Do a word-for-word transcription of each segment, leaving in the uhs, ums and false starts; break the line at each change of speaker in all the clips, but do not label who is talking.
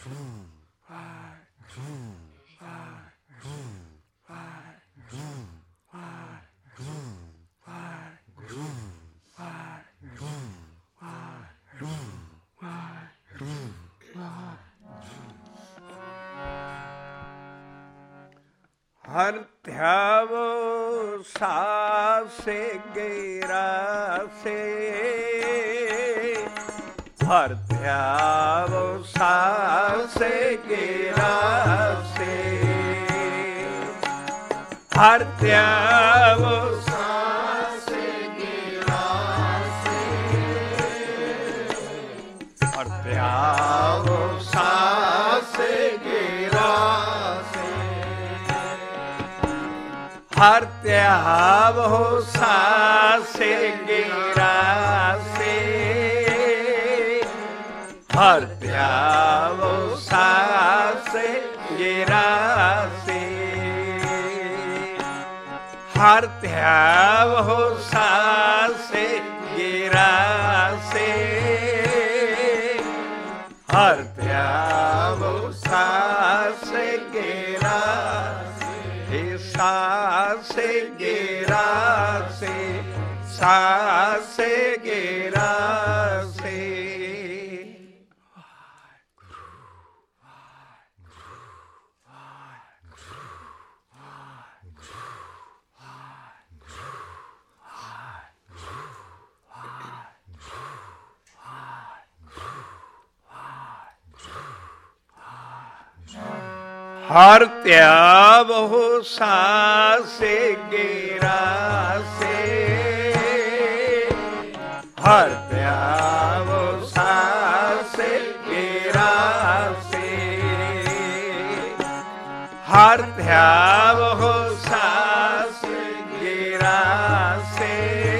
ਹਰ ਧਿਆਵੋ ਸਾਸੇ ਗੇਰਾ ਸੇ, ਹਰ ਧਿਆਵੋ ਸਾਸੇ ਗੇਰਾ ਸੇ, ਹਰ ਧਿਆਵੋ ਸਾਸੇ ਗੇਰਾ ਸੇ, ਹਰ ਧਿਆਵੋ ਸਾਸੇ ਗੇਰਾ ਸੇ, ਹਰ ਧਿਆਵੋ ਸਾਸੇ ਗੇਰਾ ਸੇ, ਹਰ ਧਿਆਵੋ ਸਾਸੇ ਗੇਰਾ ਸੇ, ਹਰ ਧਿਆਵੋ ਸਾਸੇ ਗੇਰਾ ਸੇ, ਹਰ ਧਿਆਵੋ ਸਾਸੇ ਗੇਰਾ ਸੇ, ਸਾਸੇ ਗੇਰਾ ਸੇ, ਸਾਸੇ ਗੇਰਾ ਸੇ। ਹਰ ਧਿਆਵੋ ਸਾਸੇ ਗੇਰਾ ਸੇ, ਹਰ ਧਿਆਵੋ ਸਾਸੇ ਗੇਰਾ ਸੇ, ਹਰ ਧਿਆਵੋ ਸਾਸੇ ਗੇਰਾ ਸੇ,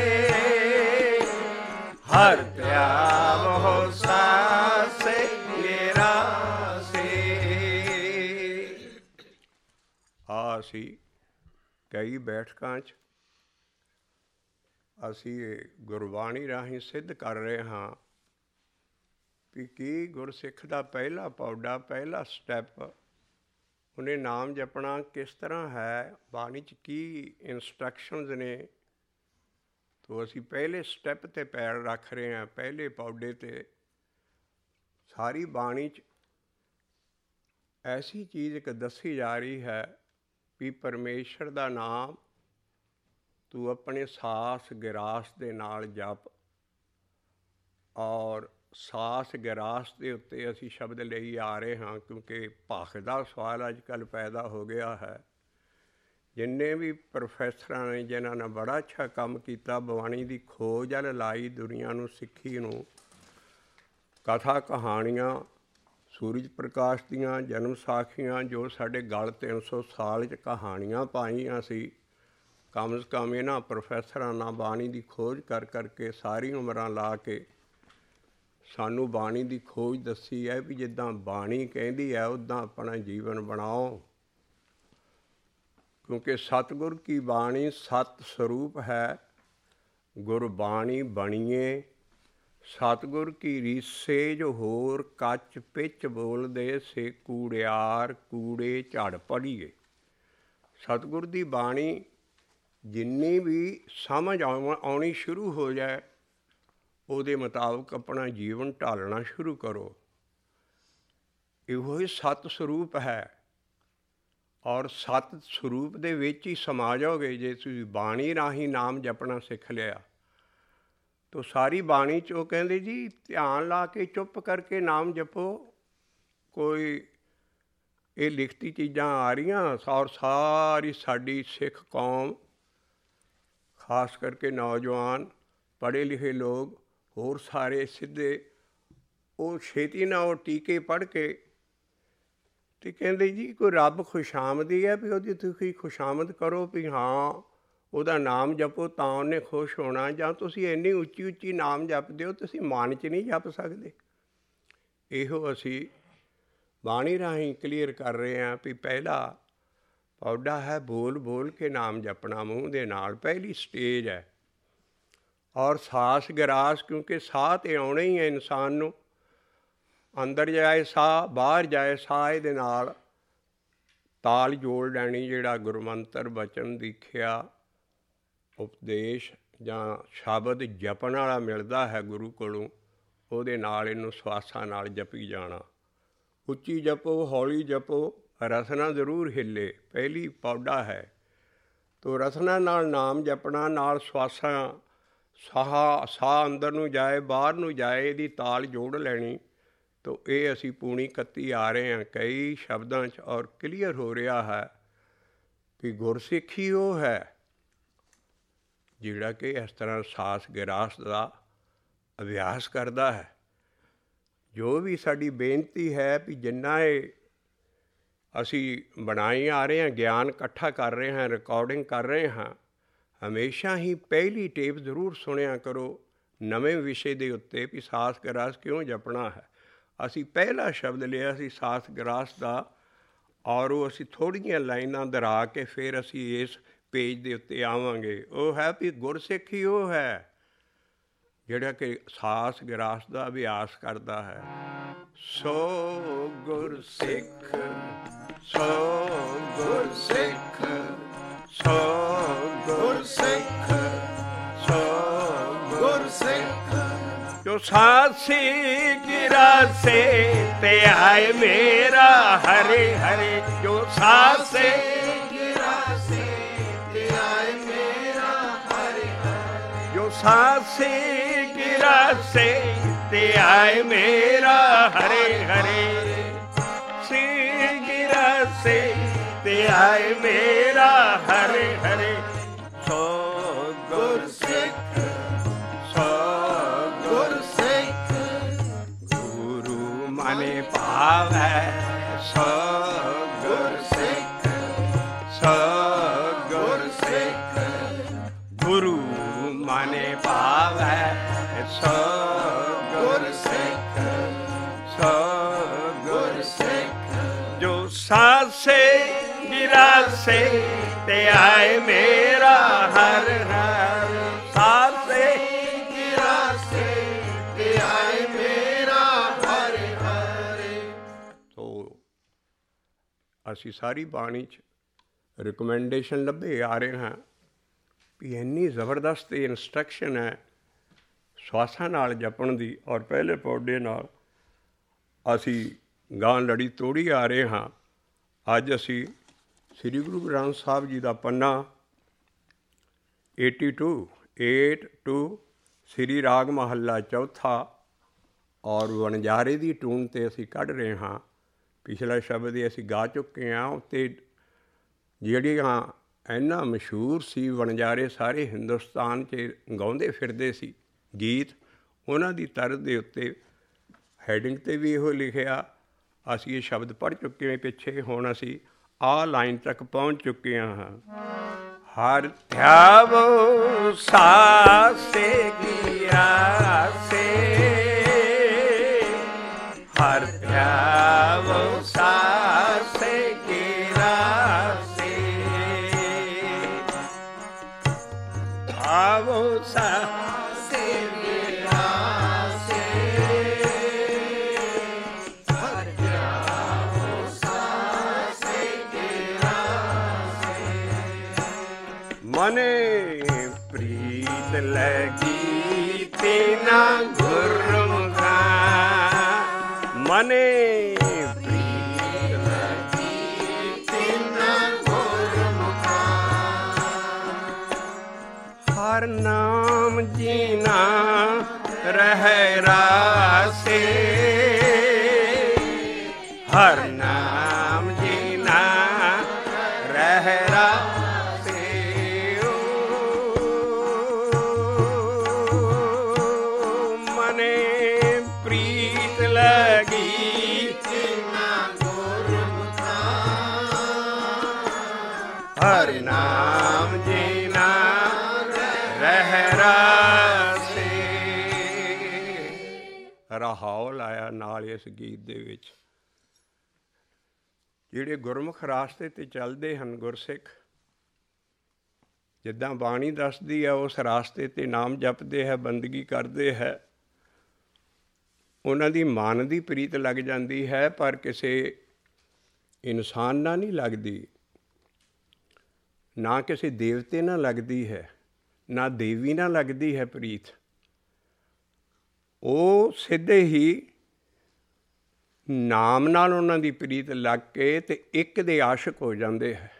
ਹਰ ਧਿਆਵੋ ਸਾਸੇ ਗੇਰਾ ਸੇ। ਆ ਅਸੀਂ ਕਈ ਬੈਠਕਾਂ 'ਚ ਅਸੀਂ ਗੁਰਬਾਣੀ ਰਾਹੀਂ ਸਿੱਧ ਕਰ ਰਹੇ ਹਾਂ ਵੀ ਕੀ ਗੁਰਸਿੱਖ ਦਾ ਪਹਿਲਾ ਪੌੜਾ, ਪਹਿਲਾ ਸਟੈਪ ਉਹਨੇ ਨਾਮ ਜਪਣਾ ਕਿਸ ਤਰ੍ਹਾਂ ਹੈ, ਬਾਣੀ 'ਚ ਕੀ ਇੰਸਟਰਕਸ਼ਨਸ ਨੇ। ਤੋ ਅਸੀਂ ਪਹਿਲੇ ਸਟੈਪ 'ਤੇ ਪੈਰ ਰੱਖ ਰਹੇ ਹਾਂ, ਪਹਿਲੇ ਪੌੜੇ 'ਤੇ। ਸਾਰੀ ਬਾਣੀ 'ਚ ਐਸੀ ਚੀਜ਼ ਇੱਕ ਦੱਸੀ ਜਾ ਰਹੀ ਹੈ ਵੀ ਪਰਮੇਸ਼ਰ ਦਾ ਨਾਮ ਤੂੰ ਆਪਣੇ ਸਾਸ ਗਿਰਾਸ ਦੇ ਨਾਲ ਜਪ। ਔਰ ਸਾਸ ਗਿਰਾਸ ਦੇ ਉੱਤੇ ਅਸੀਂ ਸ਼ਬਦ ਲਈ ਆ ਰਹੇ ਹਾਂ ਕਿਉਂਕਿ ਭਖ ਦਾ ਸਵਾਲ ਅੱਜ ਕੱਲ੍ਹ ਪੈਦਾ ਹੋ ਗਿਆ ਹੈ। ਜਿੰਨੇ ਵੀ ਪ੍ਰੋਫੈਸਰਾਂ ਨੇ ਜਿਨ੍ਹਾਂ ਨੇ ਬੜਾ ਅੱਛਾ ਕੰਮ ਕੀਤਾ, ਬਾਣੀ ਦੀ ਖੋਜ ਵੱਲ ਲਾਈ ਦੁਨੀਆ ਨੂੰ, ਸਿੱਖੀ ਨੂੰ, ਕਥਾ ਕਹਾਣੀਆਂ, ਸੂਰਜ ਪ੍ਰਕਾਸ਼ ਦੀਆਂ ਜਨਮ ਸਾਖੀਆਂ ਜੋ ਸਾਡੇ ਗਲ ਤਿੰਨ ਸੌ ਸਾਲ 'ਚ ਕਹਾਣੀਆਂ ਪਾਈਆਂ ਸੀ, ਕਮ ਸੇ ਕਮ ਇਹਨਾਂ ਪ੍ਰੋਫੈਸਰਾਂ ਨਾਲ ਬਾਣੀ ਦੀ ਖੋਜ ਕਰ ਕਰਕੇ ਸਾਰੀ ਉਮਰਾਂ ਲਾ ਕੇ ਸਾਨੂੰ ਬਾਣੀ ਦੀ ਖੋਜ ਦੱਸੀ ਹੈ ਵੀ ਜਿੱਦਾਂ ਬਾਣੀ ਕਹਿੰਦੀ ਹੈ ਉੱਦਾਂ ਆਪਣਾ ਜੀਵਨ ਬਣਾਓ। ਕਿਉਂਕਿ ਸਤਿਗੁਰ ਕੀ ਬਾਣੀ ਸਤ ਸਰੂਪ ਹੈ, ਗੁਰਬਾਣੀ ਬਣੀਏ ਸਤਿਗੁਰ ਕੀ ਰੀਸੇ ਜੋ ਹੋਰ ਕੱਚ ਪਿੱਚ ਬੋਲਦੇ ਸੇ ਕੂੜਿਆਰ ਕੂੜੇ ਝੜ ਪੜੀਏ। ਸਤਿਗੁਰ ਦੀ ਬਾਣੀ ਜਿੰਨੀ ਵੀ ਸਮਝ ਆਉ ਆਉਣੀ ਸ਼ੁਰੂ ਹੋ ਜਾਏ ਉਹਦੇ ਮੁਤਾਬਕ ਆਪਣਾ ਜੀਵਨ ਢਾਲਣਾ ਸ਼ੁਰੂ ਕਰੋ। ਇਹੋ ਹੀ ਸਤ ਸਰੂਪ ਹੈ ਔਰ ਸਤ ਸਰੂਪ ਦੇ ਵਿੱਚ ਹੀ ਸਮਾ ਜਾਓਗੇ। ਜੇ ਤੁਸੀਂ ਬਾਣੀ ਰਾਹੀਂ ਨਾਮ ਜਪਣਾ ਸਿੱਖ ਲਿਆ ਤੋ ਸਾਰੀ ਬਾਣੀ 'ਚ ਉਹ ਕਹਿੰਦੇ ਜੀ ਧਿਆਨ ਲਾ ਕੇ ਚੁੱਪ ਕਰਕੇ ਨਾਮ ਜਪੋ। ਕੋਈ ਇਹ ਲਿਖਤੀ ਚੀਜ਼ਾਂ ਆ ਰਹੀਆਂ ਔਰ ਸਾਰੀ ਸਾਡੀ ਸਿੱਖ ਕੌਮ ਖਾਸ ਕਰਕੇ ਨੌਜਵਾਨ ਪੜ੍ਹੇ ਲਿਖੇ ਲੋਕ ਹੋਰ ਸਾਰੇ ਸਿੱਧੇ ਉਹ ਛੇਤੀ ਨਾਲ ਉਹ ਟੀਕੇ ਪੜ੍ਹ ਕੇ ਅਤੇ ਕਹਿੰਦੇ ਜੀ ਕੋਈ ਰੱਬ ਖੁਸ਼ਾਮਦੀ ਹੈ ਵੀ ਉਹਦੀ ਤੁਸੀਂ ਖੁਸ਼ਾਮਦ ਕਰੋ ਵੀ ਹਾਂ ਉਹਦਾ ਨਾਮ ਜਪੋ ਤਾਂ ਉਹਨੇ ਖੁਸ਼ ਹੋਣਾ। ਜਾਂ ਤੁਸੀਂ ਇੰਨੀ ਉੱਚੀ ਉੱਚੀ ਨਾਮ ਜਪਦੇ ਹੋ ਤੁਸੀਂ ਮਨ 'ਚ ਨਹੀਂ ਜਪ ਸਕਦੇ। ਇਹੋ ਅਸੀਂ ਬਾਣੀ ਰਾਹੀਂ ਕਲੀਅਰ ਕਰ ਰਹੇ ਹਾਂ ਵੀ ਪਹਿਲਾ ਪੌੜਾ ਹੈ ਬੋਲ ਬੋਲ ਕੇ ਨਾਮ ਜਪਣਾ ਮੂੰਹ ਦੇ ਨਾਲ, ਪਹਿਲੀ ਸਟੇਜ ਹੈ। ਔਰ ਸਾਸ ਗਿਰਾਸ ਕਿਉਂਕਿ ਸਾਹ ਤਾਂ ਆਉਣਾ ਹੀ ਹੈ ਇਨਸਾਨ ਨੂੰ। ਅੰਦਰ ਜਾਏ ਸਾਹ, ਬਾਹਰ ਜਾਏ ਸਾਹ, ਇਹਦੇ ਨਾਲ ਤਾਲ ਜੋੜ ਲੈਣੀ। ਜਿਹੜਾ ਗੁਰਮੰਤਰ ਬਚਨ ਦੀਖਿਆ ਉਪਦੇਸ਼ ਜਾਂ ਸ਼ਬਦ ਜਪਣ ਵਾਲਾ ਮਿਲਦਾ ਹੈ ਗੁਰੂ ਕੋਲੋਂ, ਉਹਦੇ ਨਾਲ ਇਹਨੂੰ ਸਵਾਸਾਂ ਨਾਲ ਜਪੀ ਜਾਣਾ। ਉੱਚੀ ਜਪੋ, ਹੌਲੀ ਜਪੋ, ਰਸਨਾ ਜ਼ਰੂਰ ਹਿੱਲੇ, ਪਹਿਲੀ ਪੌੜਾ ਹੈ। ਤੋ ਰਸਨਾ ਨਾਲ ਨਾਮ ਜਪਣਾ, ਨਾਲ ਸਵਾਸਾਂ, ਸਾਹ ਸਾਹ ਅੰਦਰ ਨੂੰ ਜਾਏ ਬਾਹਰ ਨੂੰ ਜਾਏ, ਇਹਦੀ ਤਾਲ ਜੋੜ ਲੈਣੀ। ਤੋ ਇਹ ਅਸੀਂ ਪੂਣੀ ਕੱਤੀ ਆ ਰਹੇ ਹਾਂ ਕਈ ਸ਼ਬਦਾਂ 'ਚ, ਔਰ ਕਲੀਅਰ ਹੋ ਰਿਹਾ ਹੈ ਵੀ ਗੁਰਸਿੱਖੀ ਉਹ ਹੈ ਜਿਹੜਾ ਕਿ ਇਸ ਤਰ੍ਹਾਂ ਸਾਸ ਗਿਰਾਸ ਦਾ ਅਭਿਆਸ ਕਰਦਾ ਹੈ। ਜੋ ਵੀ ਸਾਡੀ ਬੇਨਤੀ ਹੈ ਵੀ ਜਿੰਨਾ ਇਹ ਅਸੀਂ ਬਣਾਈ ਆ ਰਹੇ ਹਾਂ, ਗਿਆਨ ਇਕੱਠਾ ਕਰ ਰਹੇ ਹਾਂ, ਰਿਕਾਰਡਿੰਗ ਕਰ ਰਹੇ ਹਾਂ, ਹਮੇਸ਼ਾ ਹੀ ਪਹਿਲੀ ਟੇਪ ਜ਼ਰੂਰ ਸੁਣਿਆ ਕਰੋ ਨਵੇਂ ਵਿਸ਼ੇ ਦੇ ਉੱਤੇ ਵੀ ਸਾਸ ਗਿਰਾਸ ਕਿਉਂ ਜਪਣਾ ਹੈ। ਅਸੀਂ ਪਹਿਲਾ ਸ਼ਬਦ ਲਿਆ ਸੀ ਸਾਸ ਗਿਰਾਸ ਦਾ, ਔਰ ਉਹ ਅਸੀਂ ਥੋੜ੍ਹੀਆਂ ਲਾਈਨਾਂ ਦੁਹਰਾ ਕੇ ਫਿਰ ਅਸੀਂ ਇਸ ਪੇਜ ਦੇ ਉੱਤੇ ਆਵਾਂਗੇ। ਉਹ ਹੈ ਵੀ ਗੁਰਸਿੱਖੀ ਉਹ ਹੈ ਜਿਹੜਾ ਕਿ ਸਾਸ ਗਿਰਾਸ ਦਾ ਅਭਿਆਸ ਕਰਦਾ ਹੈ। ਸੋ ਗੁਰਸਿੱਖ, ਸੋ ਗੁਰਸਿੱਖ, ਸੋ ਗੁਰਸਿੱਖ, ਸੋ ਗੁਰਸਿੱਖ, ਜੋ ਸਾਸੀ ਗਿਰਾਸੇ ਤੇ ਆਏ ਮੇਰਾ ਹਰੇ ਹਰੇ, ਜੋ ਸਾਸੇ ਗਿਰਾਸੇ ਤੇ ਆਏ ਮੇਰਾ ਹਰੇ ਹਰੇ, ਜੋ ਸਾਸੇ ਗਿਰਾਸੇ ਤੇ ਆਏ ਮੇਰਾ ਹਰੇ ਹਰੇ, ਸੀ ਗਿਰਾਸੇ ਤੇ ਆਏ ਮੇਰਾ ਹਰੇ ਹਰੇ। ਸੋ ਗੁਰਸਿੱਖ, ਸੋ ਗੁਰਸਿੱਖ, ਗੁਰੂ ਮਨ ਭਾਵੈ, ਸੋ ਗੁਰਸਿੱਖ, ਸੋ ਗੁਰਸਿੱਖ, ਗੁਰੂ ਮਨ ਭਾਵੈ, ਸੋ ਗੁਰਸਿੱਖ, ਸੋ ਗੁਰਸਿੱਖ, ਜੋ ਸਾਸੇ ਗਿਰਾਸੇ ਤੇ ਆਏ ਮੇਰਾ ਹਰ ਹਰ, ਸਾਸੇ ਗਿਰਾਸੇ ਤੇ ਆਏ ਮੇਰਾ ਹਰ ਹਰ। ਤੋ ਅਸੀਂ ਸਾਰੀ ਬਾਣੀ 'ਚ ਰਿਕਮੈਂਡੇਸ਼ਨ ਲੱਭੇ ਆ ਰਹੇ ਹਾਂ ਵੀ ਇੰਨੀ ਜ਼ਬਰਦਸਤ ਇੰਸਟਰਕਸ਼ਨ ਹੈ ਸਵਾਸਾਂ ਨਾਲ ਜਪਣ ਦੀ, ਔਰ ਪਹਿਲੇ ਪੌੜੇ ਨਾਲ ਅਸੀਂ ਗਾਂ ਲੜੀ ਤੋੜੀ ਆ ਰਹੇ ਹਾਂ। ਅੱਜ ਅਸੀਂ ਸ੍ਰੀ ਗੁਰੂ ਗ੍ਰੰਥ ਸਾਹਿਬ ਜੀ ਦਾ ਪੰਨਾ eighty two eight two Sri Raag ਮਹੱਲਾ ਚੌਥਾ ਔਰ ਵਣਜਾਰੇ ਦੀ ਟੂਨ 'ਤੇ ਅਸੀਂ ਕੱਢ ਰਹੇ ਹਾਂ। ਪਿਛਲਾ ਸ਼ਬਦ ਹੀ ਅਸੀਂ ਗਾ ਚੁੱਕੇ ਹਾਂ। ਉੱਤੇ ਜਿਹੜੀਆਂ ਇੰਨਾ ਮਸ਼ਹੂਰ ਸੀ ਵਣਜਾਰੇ ਸਾਰੇ ਹਿੰਦੁਸਤਾਨ 'ਚ ਗਾਉਂਦੇ ਫਿਰਦੇ ਸੀ ਗੀਤ, ਉਹਨਾਂ ਦੀ ਤਰਜ਼ ਦੇ ਉੱਤੇ ਹੈਡਿੰਗ 'ਤੇ ਵੀ ਇਹੋ ਲਿਖਿਆ। ਅਸੀਂ ਇਹ ਸ਼ਬਦ ਪੜ੍ਹ ਚੁੱਕੇ ਹਾਂ ਪਿੱਛੇ, ਹੁਣ ਅਸੀਂ ਆਹ ਲਾਈਨ ਤੱਕ ਪਹੁੰਚ ਚੁੱਕੇ ਹਾਂ। ਹਰ ਧਿਆਵੋ ਸਾਸੇ ਗਿਰਾਸੇ, ਹਰ ਧਿਆਵੋ ਸਾਸੇ ਗਿਰਾਸੇ, ਆਵੋ ਸਾਸੇ ਗਿਰਾਸੇ, ਹਰ ਧਿਆਵੋ ਸਾਸੇ ਗਿਰਾਸੇ, ਮਨੇ ਪ੍ਰੀਤ ਲਗੀ ਤੀਨਾ ਗੁਰਮੁਖਾ, ਮਨੇ ਪ੍ਰੀਤ ਲਗੀ ਤੀਨਾ ਗੁਰਮੁਖਾ, ਹਰ ਨਾਮ ਜੀਨਾ ਰਹਿ ਰਾਸੇ, ਹਰ ਨਾਮ ਜੀਨਾ ਰਹਿ ਰਾਸੇ, ਮਨੇ ਪ੍ਰੀਤ ਲਗੀ ਤੀਨਾ ਗੁਰਮੁਖਾ, ਹਰ ਨਾਮ ਜੀਨਾ ਰਹਿ ਰਾਸੇ। ਰਹਾਉ ਲਾਇਆ ਨਾਲ ਇਸ ਗੀਤ ਦੇ ਵਿੱਚ। ਜਿਹੜੇ ਗੁਰਮੁਖ ਰਾਸਤੇ 'ਤੇ ਚੱਲਦੇ ਹਨ ਗੁਰਸਿੱਖ, ਜਿੱਦਾਂ ਬਾਣੀ ਦੱਸਦੀ ਹੈ ਉਸ ਰਾਸਤੇ 'ਤੇ ਨਾਮ ਜਪਦੇ ਹੈ, ਬੰਦਗੀ ਕਰਦੇ ਹੈ, ਉਹਨਾਂ ਦੀ ਮਨ ਦੀ ਪ੍ਰੀਤ ਲੱਗ ਜਾਂਦੀ ਹੈ, ਪਰ ਕਿਸੇ ਇਨਸਾਨ ਨਾਲ ਨਹੀਂ ਲੱਗਦੀ, ਨਾ ਕਿਸੇ ਦੇਵਤੇ ਨਾਲ ਲੱਗਦੀ ਹੈ, ਨਾ ਦੇਵੀ ਨਾਲ ਲੱਗਦੀ ਹੈ ਪ੍ਰੀਤ। ਉਹ ਸਿੱਧੇ ਹੀ ਨਾਮ ਨਾਲ ਉਹਨਾਂ ਦੀ ਪ੍ਰੀਤ ਲੱਗ ਕੇ ਤੇ ਇੱਕ ਦੇ ਆਸ਼ਿਕ ਹੋ ਜਾਂਦੇ ਹੈ।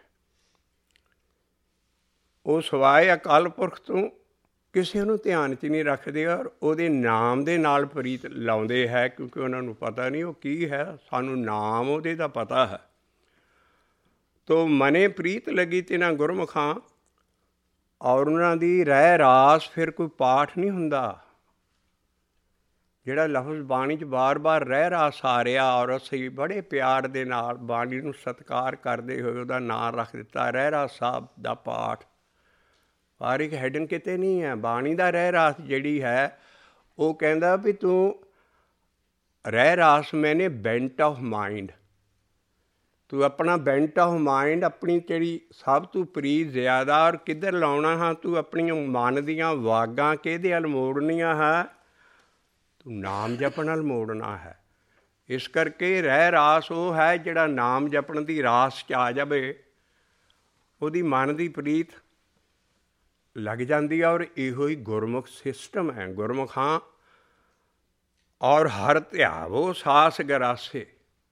ਉਹ ਸਿਵਾਏ ਅਕਾਲ ਪੁਰਖ ਤੋਂ ਕਿਸੇ ਨੂੰ ਧਿਆਨ 'ਚ ਨਹੀਂ ਰੱਖਦੇ, ਔਰ ਉਹਦੇ ਨਾਮ ਦੇ ਨਾਲ ਪ੍ਰੀਤ ਲਾਉਂਦੇ ਹੈ, ਕਿਉਂਕਿ ਉਹਨਾਂ ਨੂੰ ਪਤਾ ਨਹੀਂ ਉਹ ਕੀ ਹੈ, ਸਾਨੂੰ ਨਾਮ ਉਹਦੇ ਦਾ ਪਤਾ ਹੈ। ਤੋ ਮਨੇ ਪ੍ਰੀਤ ਲੱਗੀ ਤਿਨਾ ਗੁਰਮੁਖਾਂ, ਔਰ ਉਹਨਾਂ ਦੀ ਰਹਿ ਰਾਸ ਫਿਰ ਕੋਈ ਪਾਠ ਨਹੀਂ ਹੁੰਦਾ। ਜਿਹੜਾ ਲਫ਼ਜ਼ ਬਾਣੀ 'ਚ ਬਾਰ ਬਾਰ ਰਹਿ ਰਾਸ ਆ ਰਿਹਾ, ਔਰ ਅਸੀਂ ਬੜੇ ਪਿਆਰ ਦੇ ਨਾਲ ਬਾਣੀ ਨੂੰ ਸਤਿਕਾਰ ਕਰਦੇ ਹੋਏ ਉਹਦਾ ਨਾਂ ਰੱਖ ਦਿੱਤਾ ਰਹਿ ਰਾਸ ਸਾਹਿਬ ਦਾ ਪਾਠ। ਪਰ ਇੱਕ ਹੈਡਨ ਕਿਤੇ ਨਹੀਂ ਹੈ। ਬਾਣੀ ਦਾ ਰਹਿ ਰਾਸ ਜਿਹੜੀ ਹੈ ਉਹ ਕਹਿੰਦਾ ਵੀ ਤੂੰ ਰਹਿ ਰਾਸ ਮੈਨੇ ਬੈਂਟ ਆਫ ਮਾਈਂਡ, ਤੂੰ ਆਪਣਾ ਬੈਂਟ ਆਫ ਮਾਈਂਡ, ਆਪਣੀ ਜਿਹੜੀ ਸਭ ਤੋਂ ਪ੍ਰੀਤ ਜ਼ਿਆਦਾ, ਔਰ ਕਿੱਧਰ ਲਾਉਣਾ ਹਾਂ ਤੂੰ ਆਪਣੀਆਂ ਮਨ ਦੀਆਂ ਵਾਗਾਂ ਕਿਹਦੇ ਵੱਲ ਮੋੜਨੀਆਂ ਹੈ, ਤੂੰ ਨਾਮ ਜਪਣ ਨਾਲ ਮੋੜਨਾ ਹੈ। ਇਸ ਕਰਕੇ ਰਹਿ ਰਾਸ ਉਹ ਹੈ ਜਿਹੜਾ ਨਾਮ ਜਪਣ ਦੀ ਰਾਸ 'ਚ ਆ ਜਾਵੇ, ਉਹਦੀ ਮਨ ਦੀ ਪ੍ਰੀਤ ਲੱਗ ਜਾਂਦੀ ਹੈ। ਔਰ ਇਹੋ ਹੀ ਗੁਰਮੁਖ ਸਿਸਟਮ ਹੈ। ਗੁਰਮੁਖਾਂ ਔਰ ਹਰ ਧਿਆਵੋ ਸਾਸ ਗਰਾਸੇ,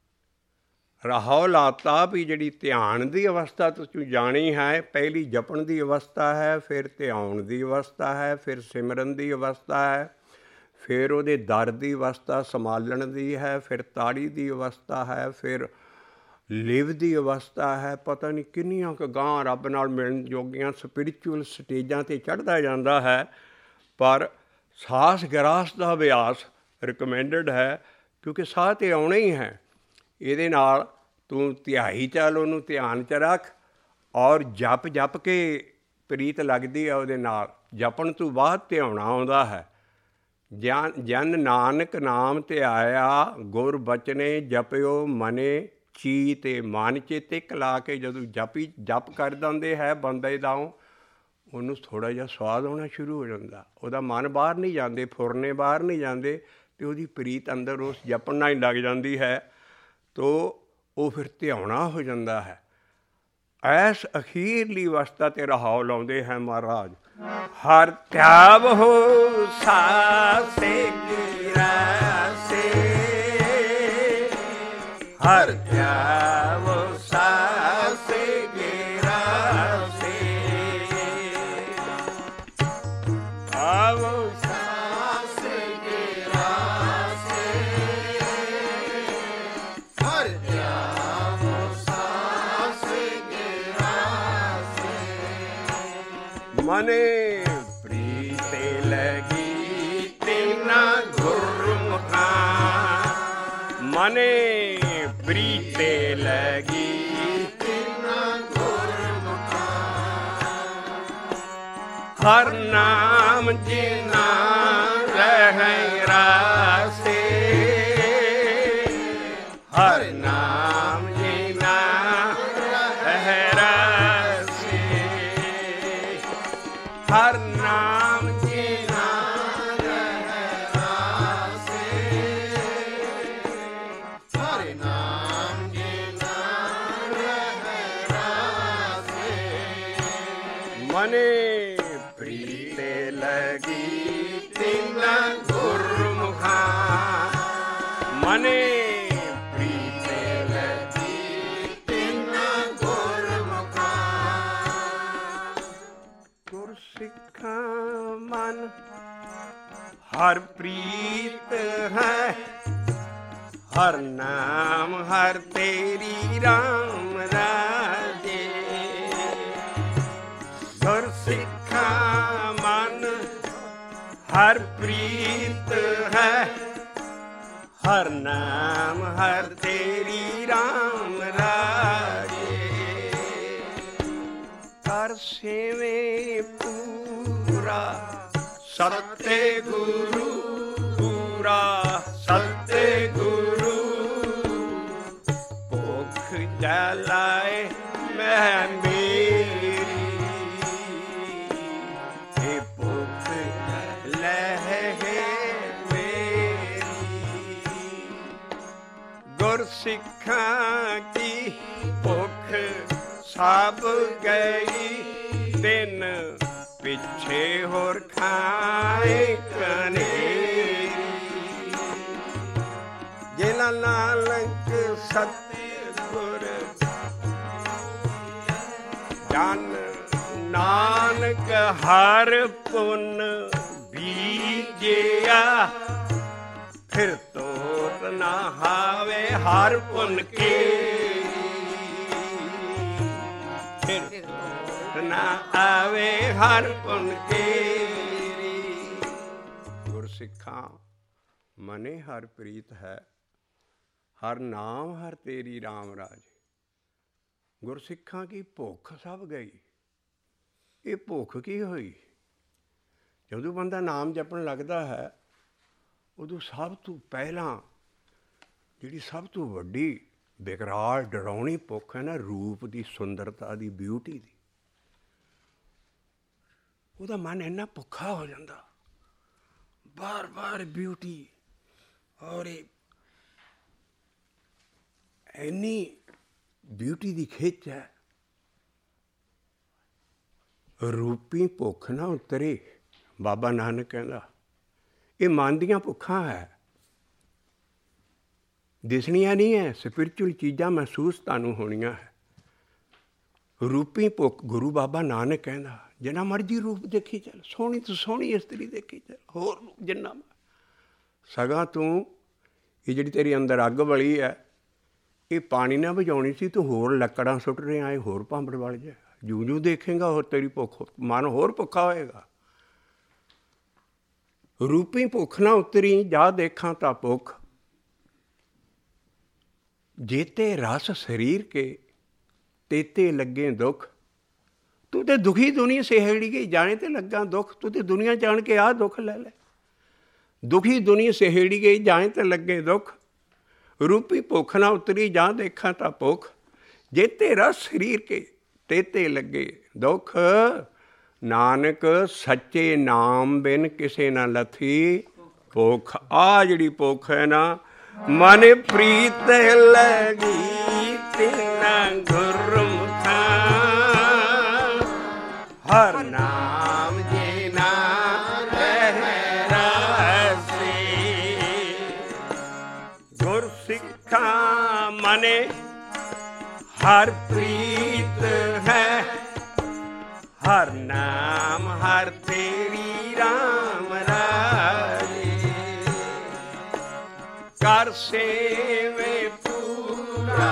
ਰਹਾਉ ਲਾਤਾ ਵੀ ਜਿਹੜੀ ਧਿਆਨ ਦੀ ਅਵਸਥਾ ਤੁਸੀਂ ਜਾਣੀ ਹੈ, ਪਹਿਲੀ ਜਪਣ ਦੀ ਅਵਸਥਾ ਹੈ, ਫਿਰ ਧਿਆਉਣ ਦੀ ਅਵਸਥਾ ਹੈ, ਫਿਰ ਸਿਮਰਨ ਦੀ ਅਵਸਥਾ ਹੈ, ਫਿਰ ਉਹਦੇ ਦਰ ਦੀ ਅਵਸਥਾ ਸੰਭਾਲਣ ਦੀ ਹੈ, ਫਿਰ ਤਾੜੀ ਦੀ ਅਵਸਥਾ ਹੈ, ਫਿਰ ਲਿਵ ਦੀ ਅਵਸਥਾ ਹੈ। ਪਤਾ ਨਹੀਂ ਕਿੰਨੀਆਂ ਕੁ ਗਾਂਹ ਰੱਬ ਨਾਲ ਮਿਲਣ ਜੋਗੀਆਂ ਸਪਿਰਿਚੁਅਲ ਸਟੇਜਾਂ 'ਤੇ ਚੜ੍ਹਦਾ ਜਾਂਦਾ ਹੈ। ਪਰ ਸਾਸ ਗਰਾਸ ਦਾ ਅਭਿਆਸ ਰਿਕਮੈਂਡਡ ਹੈ, ਕਿਉਂਕਿ ਸਾਹ ਤਾਂ ਆਉਣਾ ਹੀ ਹੈ। ਇਹਦੇ ਨਾਲ ਤੂੰ ਧਿਆਈ ਚੱਲ, ਉਹਨੂੰ ਧਿਆਨ 'ਚ ਰੱਖ, ਔਰ ਜਪ ਜਪ ਕੇ ਪ੍ਰੀਤ ਲੱਗਦੀ ਹੈ ਉਹਦੇ ਨਾਲ। ਜਪਣ ਤੋਂ ਬਾਅਦ ਧਿਆਉਣਾ ਆਉਂਦਾ ਹੈ। ਜਨ ਜਨ ਨਾਨਕ ਨਾਮ ਧਿਆਇਆ, ਗੁਰ ਬਚਨੇ ਜਪਿਓ ਮਨੇ ਚੀ, ਤੇ ਮਨ 'ਚ ਟਿਕ ਲਾ ਕੇ ਜਦੋਂ ਜਪੀ ਜਪ ਕਰ ਦਿੰਦੇ ਹੈ ਬੰਦੇ ਦਾ, ਉਹਨੂੰ ਥੋੜ੍ਹਾ ਜਿਹਾ ਸਵਾਦ ਆਉਣਾ ਸ਼ੁਰੂ ਹੋ ਜਾਂਦਾ। ਉਹਦਾ ਮਨ ਬਾਹਰ ਨਹੀਂ ਜਾਂਦੇ, ਫੁਰਨੇ ਬਾਹਰ ਨਹੀਂ ਜਾਂਦੇ, ਅਤੇ ਉਹਦੀ ਪ੍ਰੀਤ ਅੰਦਰ ਉਸ ਜਪਣ ਨਾਲ ਹੀ ਲੱਗ ਜਾਂਦੀ ਹੈ। ਤੋ ਉਹ ਫਿਰ ਧਿਆਉਣਾ ਹੋ ਜਾਂਦਾ ਹੈ। ਐਸ ਅਖੀਰਲੀ ਅਵਸਥਾ 'ਤੇ ਰਹਾਉ ਲਾਉਂਦੇ ਹੈ ਮਹਾਰਾਜ। ਹਰ ਧਿਆਵ ਹੋ ਸਾਸੇ ਗਿਰਾਸੇ, ਹਰ ਧਿਆਵ ਸਾਸੇ ਗਿਰਾਸੇ, ਆਵੋ ਸਾਸੇ ਗਿਰਾਸੇ, ਹਰ ਧਿਆਵ ਸਾਸੇ ਗਿਰਾਸੇ। ਮਨੇ ਪ੍ਰੀਤੇ ਲਗੀ ਤਿਨਾ ਗੁਰਮੁਖਾਂ, ਮਨੇ ਪ੍ਰੀਤੇ ਲਗੀ ਤਿਨਾ ਗੁਰਮੁਖਾਂ, ਹਰ ਨਾਮ ਜਿਨਾ ਰਹਿ ਰਾਸੇ, ਹਰ ਨਾਮ ਜਿਨਾ ਰਹਿ ਰਾਸੇ, ਹਰ ਨਾਮ ਜਿਨਾ ਰਹਿ ਰਾਸੇ, ਹਰ ਨਾਮ ਜਿਨਾ ਰਹਿ ਰਾਸੇ। ਮਨੇ ਪ੍ਰੀਤੇ ਲਗੀ ਤਿਨਾ ਗੁਰਮੁਖਾਂ, ਮਨੇ ਪ੍ਰੀਤੇ ਲਗੀ ਤਿਨਾ ਗੁਰਮੁਖਾਂ, ਗੁਰਸਿੱਖਾਂ ਮਨ ਹਰ ਪ੍ਰੀਤ ਹੈ, ਹਰ ਨਾਮ ਹਰ ਤੇਰੀ ਰਾਮ ਰਾਜੇ, ਗੁਰਸਿੱਖਾਂ ਮਨ ਹਰ ਪ੍ਰੀਤ ਹੈ, ਹਰ ਨਾਮ ਹਰ ਤੇਰੀ ਰਾਮ ਰਾਜੇ, ਕਰ ਸੇਵੇ ਪੂਰਾ ਸਤੇ ਗੁਰੂ, ਪੂਰਾ ਸਤੇ ਗੁਰੂ, ਭੁੱਖ ਜਲਾਏ ਮੈਂ ਮੇਰੀ, ਇਹ ਭੁੱਖ ਲਹਿ ਮੇਰੀ, ਗੁਰਸਿੱਖਾਂ ਕੀ ਭੁੱਖ ਸਭ ਗਈ, ਦਿਨ ਪਿੱਛੇ ਹੋਰ ਖਾਏ ਕਨੇਰੀ। ਜਿਨਾ ਨਾਨਕ ਸਤਿਗੁਰ ਜਨ ਨਾਨਕ ਹਰ ਪੁੰਨ ਬੀਜਿਆ, ਫਿਰ ਤੋਟ ਨਾ ਹਾਵੇ ਹਰ ਪੁੰਨ ਕੇ, ਫਿਰ ਤੋਟ ਨਾ ਆਵੇ ਹਰ ਪੁੰਨ ਕੇਰੀ। ਗੁਰਸਿੱਖਾਂ ਮਨੇ ਹਰ ਪ੍ਰੀਤ ਹੈ, ਹਰ ਨਾਮ ਹਰ ਤੇਰੀ ਰਾਮ ਰਾਜ। ਗੁਰਸਿੱਖਾਂ ਕੀ ਭੁੱਖ ਸਭ ਗਈ। ਇਹ ਭੁੱਖ ਕੀ ਹੋਈ? ਜਦੋਂ ਬੰਦਾ ਨਾਮ ਜਪਣ ਲੱਗਦਾ ਹੈ, ਉਦੋਂ ਸਭ ਤੋਂ ਪਹਿਲਾਂ ਜਿਹੜੀ ਸਭ ਤੋਂ ਵੱਡੀ ਬੇਕਰਾਰ ਡਰਾਉਣੀ ਭੁੱਖ ਹੈ ਨਾ, ਰੂਪ ਦੀ, ਸੁੰਦਰਤਾ ਦੀ, ਬਿਊਟੀ ਦੀ, ਉਹਦਾ ਮਨ ਇੰਨਾ ਭੁੱਖਾ ਹੋ ਜਾਂਦਾ, ਬਾਰ ਬਾਰ ਬਿਊਟੀ ਔਰ ਇੰਨੀ ਬਿਊਟੀ ਦੀ ਖਿੱਚ ਹੈ। ਰੂਪੀ ਭੁੱਖ ਨਾ ਉਤਰੇ, ਬਾਬਾ ਨਾਨਕ ਕਹਿੰਦਾ। ਇਹ ਮਨ ਦੀਆਂ ਭੁੱਖਾਂ ਹੈ, ਦਿਸਣੀਆਂ ਨਹੀਂ ਹੈ। ਸਪਿਰਚੁਅਲ ਚੀਜ਼ਾਂ ਮਹਿਸੂਸ ਤੁਹਾਨੂੰ ਹੋਣੀਆਂ ਹੈ। ਰੂਪੀ ਭੁੱਖ, ਗੁਰੂ ਬਾਬਾ ਨਾਨਕ ਕਹਿੰਦਾ, ਜਿੰਨਾ ਮਰਜ਼ੀ ਰੂਪ ਦੇਖੀ ਚੱਲ, ਸੋਹਣੀ ਤੋਂ ਸੋਹਣੀ ਇਸਤਰੀ ਦੇਖੀ ਚੱਲ, ਹੋਰ ਜਿੰਨਾ ਸਗੋਂ ਤੂੰ ਇਹ ਜਿਹੜੀ ਤੇਰੀ ਅੰਦਰ ਅੱਗ ਬਲੀ ਹੈ, ਇਹ ਪਾਣੀ ਨਾ ਬੁਝਾਉਣੀ ਸੀ, ਤੂੰ ਹੋਰ ਲੱਕੜਾਂ ਸੁੱਟ ਰਿਹਾ ਹੈ, ਹੋਰ ਭਾਂਬੜ ਵਲ ਜਾ। ਜੂ ਜੂ ਦੇਖੇਗਾ ਹੋਰ ਤੇਰੀ ਭੁੱਖ, ਮਨ ਹੋਰ ਭੁੱਖਾ ਹੋਏਗਾ। ਰੂਪੀ ਭੁੱਖ ਨਾ ਉਤਰੀ, ਜਾ ਦੇਖਾਂ ਤਾਂ ਭੁੱਖ, ਜੇਤੇ ਰਸ ਸਰੀਰ ਕੇ ਤੇਤੇ ਲੱਗੇ ਦੁੱਖ। ਤੂੰ ਤੇ ਦੁਖੀ ਦੁਨੀਆ ਸਹੇੜੀ ਗਈ, ਜਾਣੇ ਤੇ ਲੱਗਾ ਦੁੱਖ। ਤੂੰ ਤੇ ਦੁਨੀਆ ਜਾਣ ਕੇ ਆਹ ਦੁੱਖ ਲੈ ਲੈ। ਦੁਖੀ ਦੁਨੀਆ ਸਹੇੜੀ ਗਈ, ਜਾਣੇ ਤੇ ਲੱਗੇ ਦੁੱਖ। ਰੂਪੀ ਭੁੱਖ ਨਾ ਉਤਰੀ, ਜਾ ਦੇਖਾਂ ਤਾਂ ਭੁੱਖ, ਜੇਤੇ ਰਸ ਸਰੀਰ ਕੇ ਤੇਤੇ ਲੱਗੇ ਦੁੱਖ। ਨਾਨਕ ਸੱਚੇ ਨਾਮ ਬਿਨ ਕਿਸੇ ਨਾ ਲੱਥੀ ਭੁੱਖ। ਆਹ ਜਿਹੜੀ ਭੁੱਖ ਹੈ ਨਾ, ਮਨ ਪ੍ਰੀਤ ਲਗੀ ਤਿਨਾ ਗੁਰਮੁਖਾਂ, ਹਰ ਨਾਮ ਜੇ ਨਾ ਰਹਿ ਰਾਸੇ। ਗੁਰਸਿੱਖਾਂ ਮਨੇ ਹਰ ਪ੍ਰੀਤ ਹੈ, ਹਰ ਨਾਮ ਹਰ ਤੇਰੀ ਰਾਮ ਰਾਜੇ। ਕਰ ਸੇਵੇ ਪੂਰਾ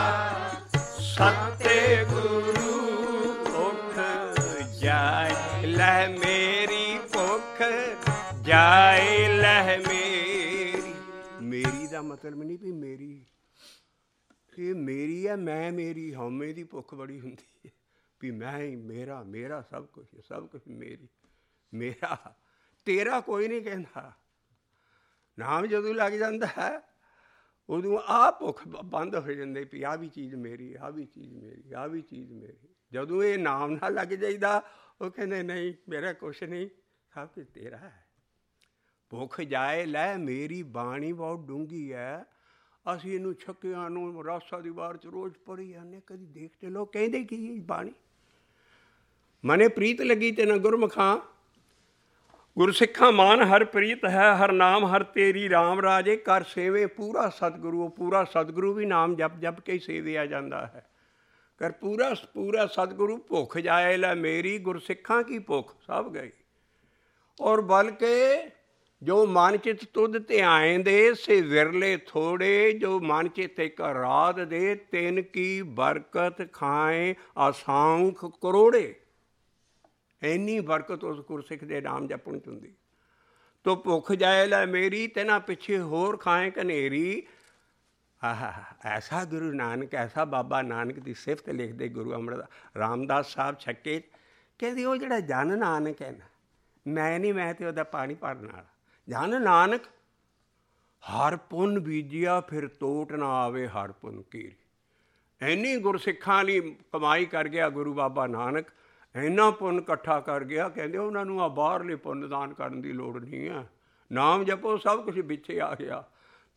ਸਤਿਗੁਰੂ, ਭੁੱਖ ਜਾਏ ਲੈ ਮੇਰੀ, ਭੁੱਖ ਜਾਏ ਲੈ ਮੇਰੀ। ਮੇਰੀ ਦਾ ਮਤਲਬ ਨਹੀਂ ਵੀ ਮੇਰੀ, ਇਹ ਮੇਰੀ ਹੈ, ਮੈਂ ਮੇਰੀ। ਹਉਮੈ ਦੀ ਭੁੱਖ ਬੜੀ ਹੁੰਦੀ ਹੈ ਵੀ ਮੈਂ ਹੀ, ਮੇਰਾ, ਮੇਰਾ ਸਭ ਕੁਛ, ਸਭ ਕੁਛ ਮੇਰੀ, ਮੇਰਾ। ਤੇਰਾ ਕੋਈ ਨਹੀਂ ਕਹਿੰਦਾ। ਨਾਮ ਜਦੋਂ ਲੱਗ ਜਾਂਦਾ ਹੈ, ਉਦੋਂ ਆਹ ਭੁੱਖ ਬੰਦ ਹੋ ਜਾਂਦੀ ਵੀ ਆਹ ਵੀ ਚੀਜ਼ ਮੇਰੀ, ਆਹ ਵੀ ਚੀਜ਼ ਮੇਰੀ, ਆਹ ਵੀ ਚੀਜ਼ ਮੇਰੀ। ਜਦੋਂ ਇਹ ਨਾਮ ਨਾਲ ਲੱਗ ਜਾਈਦਾ, ਉਹ ਕਹਿੰਦੇ ਨਹੀਂ ਮੇਰਾ ਕੁਛ ਨਹੀਂ, ਸਭ ਕੁਛ ਤੇਰਾ ਹੈ। ਭੁੱਖ ਜਾਏ ਲੈ ਮੇਰੀ ਬਾਣੀ ਬਹੁਤ ਡੂੰਘੀ ਹੈ। ਅਸੀਂ ਇਹਨੂੰ ਛੱਕਿਆਂ ਨੂੰ ਰਾਸਾ ਦੀ ਵਾਰ 'ਚ ਰੋਜ਼ ਪੜ੍ਹੀ ਜਾਂਦੇ, ਕਦੀ ਦੇਖ ਚਲੋ ਕਹਿੰਦੇ ਕੀ ਬਾਣੀ। ਮਨੇ ਪ੍ਰੀਤ ਲੱਗੀ ਤੇ ਨਾ ਗੁਰਮੁਖਾਂ, ਗੁਰਸਿੱਖਾਂ ਮਾਨ ਹਰ ਪ੍ਰੀਤ ਹੈ, ਹਰ ਨਾਮ ਹਰ ਤੇਰੀ ਰਾਮ ਰਾਜੇ। ਕਰ ਸੇਵੇ ਪੂਰਾ ਸਤਿਗੁਰੂ, ਉਹ ਪੂਰਾ ਸਤਿਗੁਰੂ ਵੀ ਨਾਮ ਜਪ ਜਪ ਕੇ ਹੀ ਸੇਵਿਆ ਜਾਂਦਾ ਹੈ। ਕਰ ਪੂਰਾ ਪੂਰਾ ਸਤਿਗੁਰੂ, ਭੁੱਖ ਜਾਏ ਲੈ ਮੇਰੀ। ਗੁਰਸਿੱਖਾਂ ਕੀ ਭੁੱਖ ਸਭ ਗਈ। ਔਰ ਬਲਕਿ ਜੋ ਮਨ ਚਿਤ ਤੁਧ ਧਿਆਏ ਦੇ, ਸੇ ਵਿਰਲੇ ਥੋੜੇ। ਜੋ ਮਨ ਚਿਤ ਇੱਕ ਰਾਧ ਦੇ, ਤਿੰਨ ਕੀ ਬਰਕਤ ਖਾਏ ਅਸਾਂਖ ਕਰੋੜੇ। ਇੰਨੀ ਬਰਕਤ ਉਸ ਗੁਰਸਿੱਖ ਦੇ ਨਾਮ ਜਪਣ 'ਚ ਹੁੰਦੀ। ਤੋ ਭੁੱਖ ਜਾਏ ਲੈ ਮੇਰੀ, ਤੇਨਾਂ ਪਿੱਛੇ ਹੋਰ ਖਾਏ ਕਨੇਰੀ। ਆਹ ਐਸਾ ਗੁਰੂ ਨਾਨਕ, ਐਸਾ ਬਾਬਾ ਨਾਨਕ ਦੀ ਸਿਫਤ ਲਿਖਦੇ ਗੁਰੂ ਅਮਰ ਰਾਮਦਾਸ ਸਾਹਿਬ ਛੱਕੇ। ਕਹਿੰਦੇ ਉਹ ਜਿਹੜਾ ਜਨ ਨਾਨਕ ਹੈ ਨਾ, ਮੈਂ ਨਹੀਂ, ਮੈਂ ਤੇ ਉਹਦਾ ਪਾਣੀ ਭਰਨ ਵਾਲਾ। ਜਨ ਨਾਨਕ ਹਰ ਪੁੰਨ ਬੀਜਿਆ, ਫਿਰ ਤੋਟ ਨਾ ਆਵੇ ਹਰ ਪੁੰਨ ਕੀਰੀ। ਇੰਨੀ ਗੁਰਸਿੱਖਾਂ ਲਈ ਕਮਾਈ ਕਰ ਗਿਆ ਗੁਰੂ ਬਾਬਾ ਨਾਨਕ, ਇੰਨਾ ਪੁੰਨ ਇਕੱਠਾ ਕਰ ਗਿਆ। ਕਹਿੰਦੇ ਉਹਨਾਂ ਨੂੰ ਆ ਬਾਹਰਲੇ ਪੁੰਨ ਦਾਨ ਕਰਨ ਦੀ ਲੋੜ ਨਹੀਂ ਹੈ, ਨਾਮ ਜਪੋ, ਸਭ ਕੁਛ ਪਿੱਛੇ ਆ ਗਿਆ।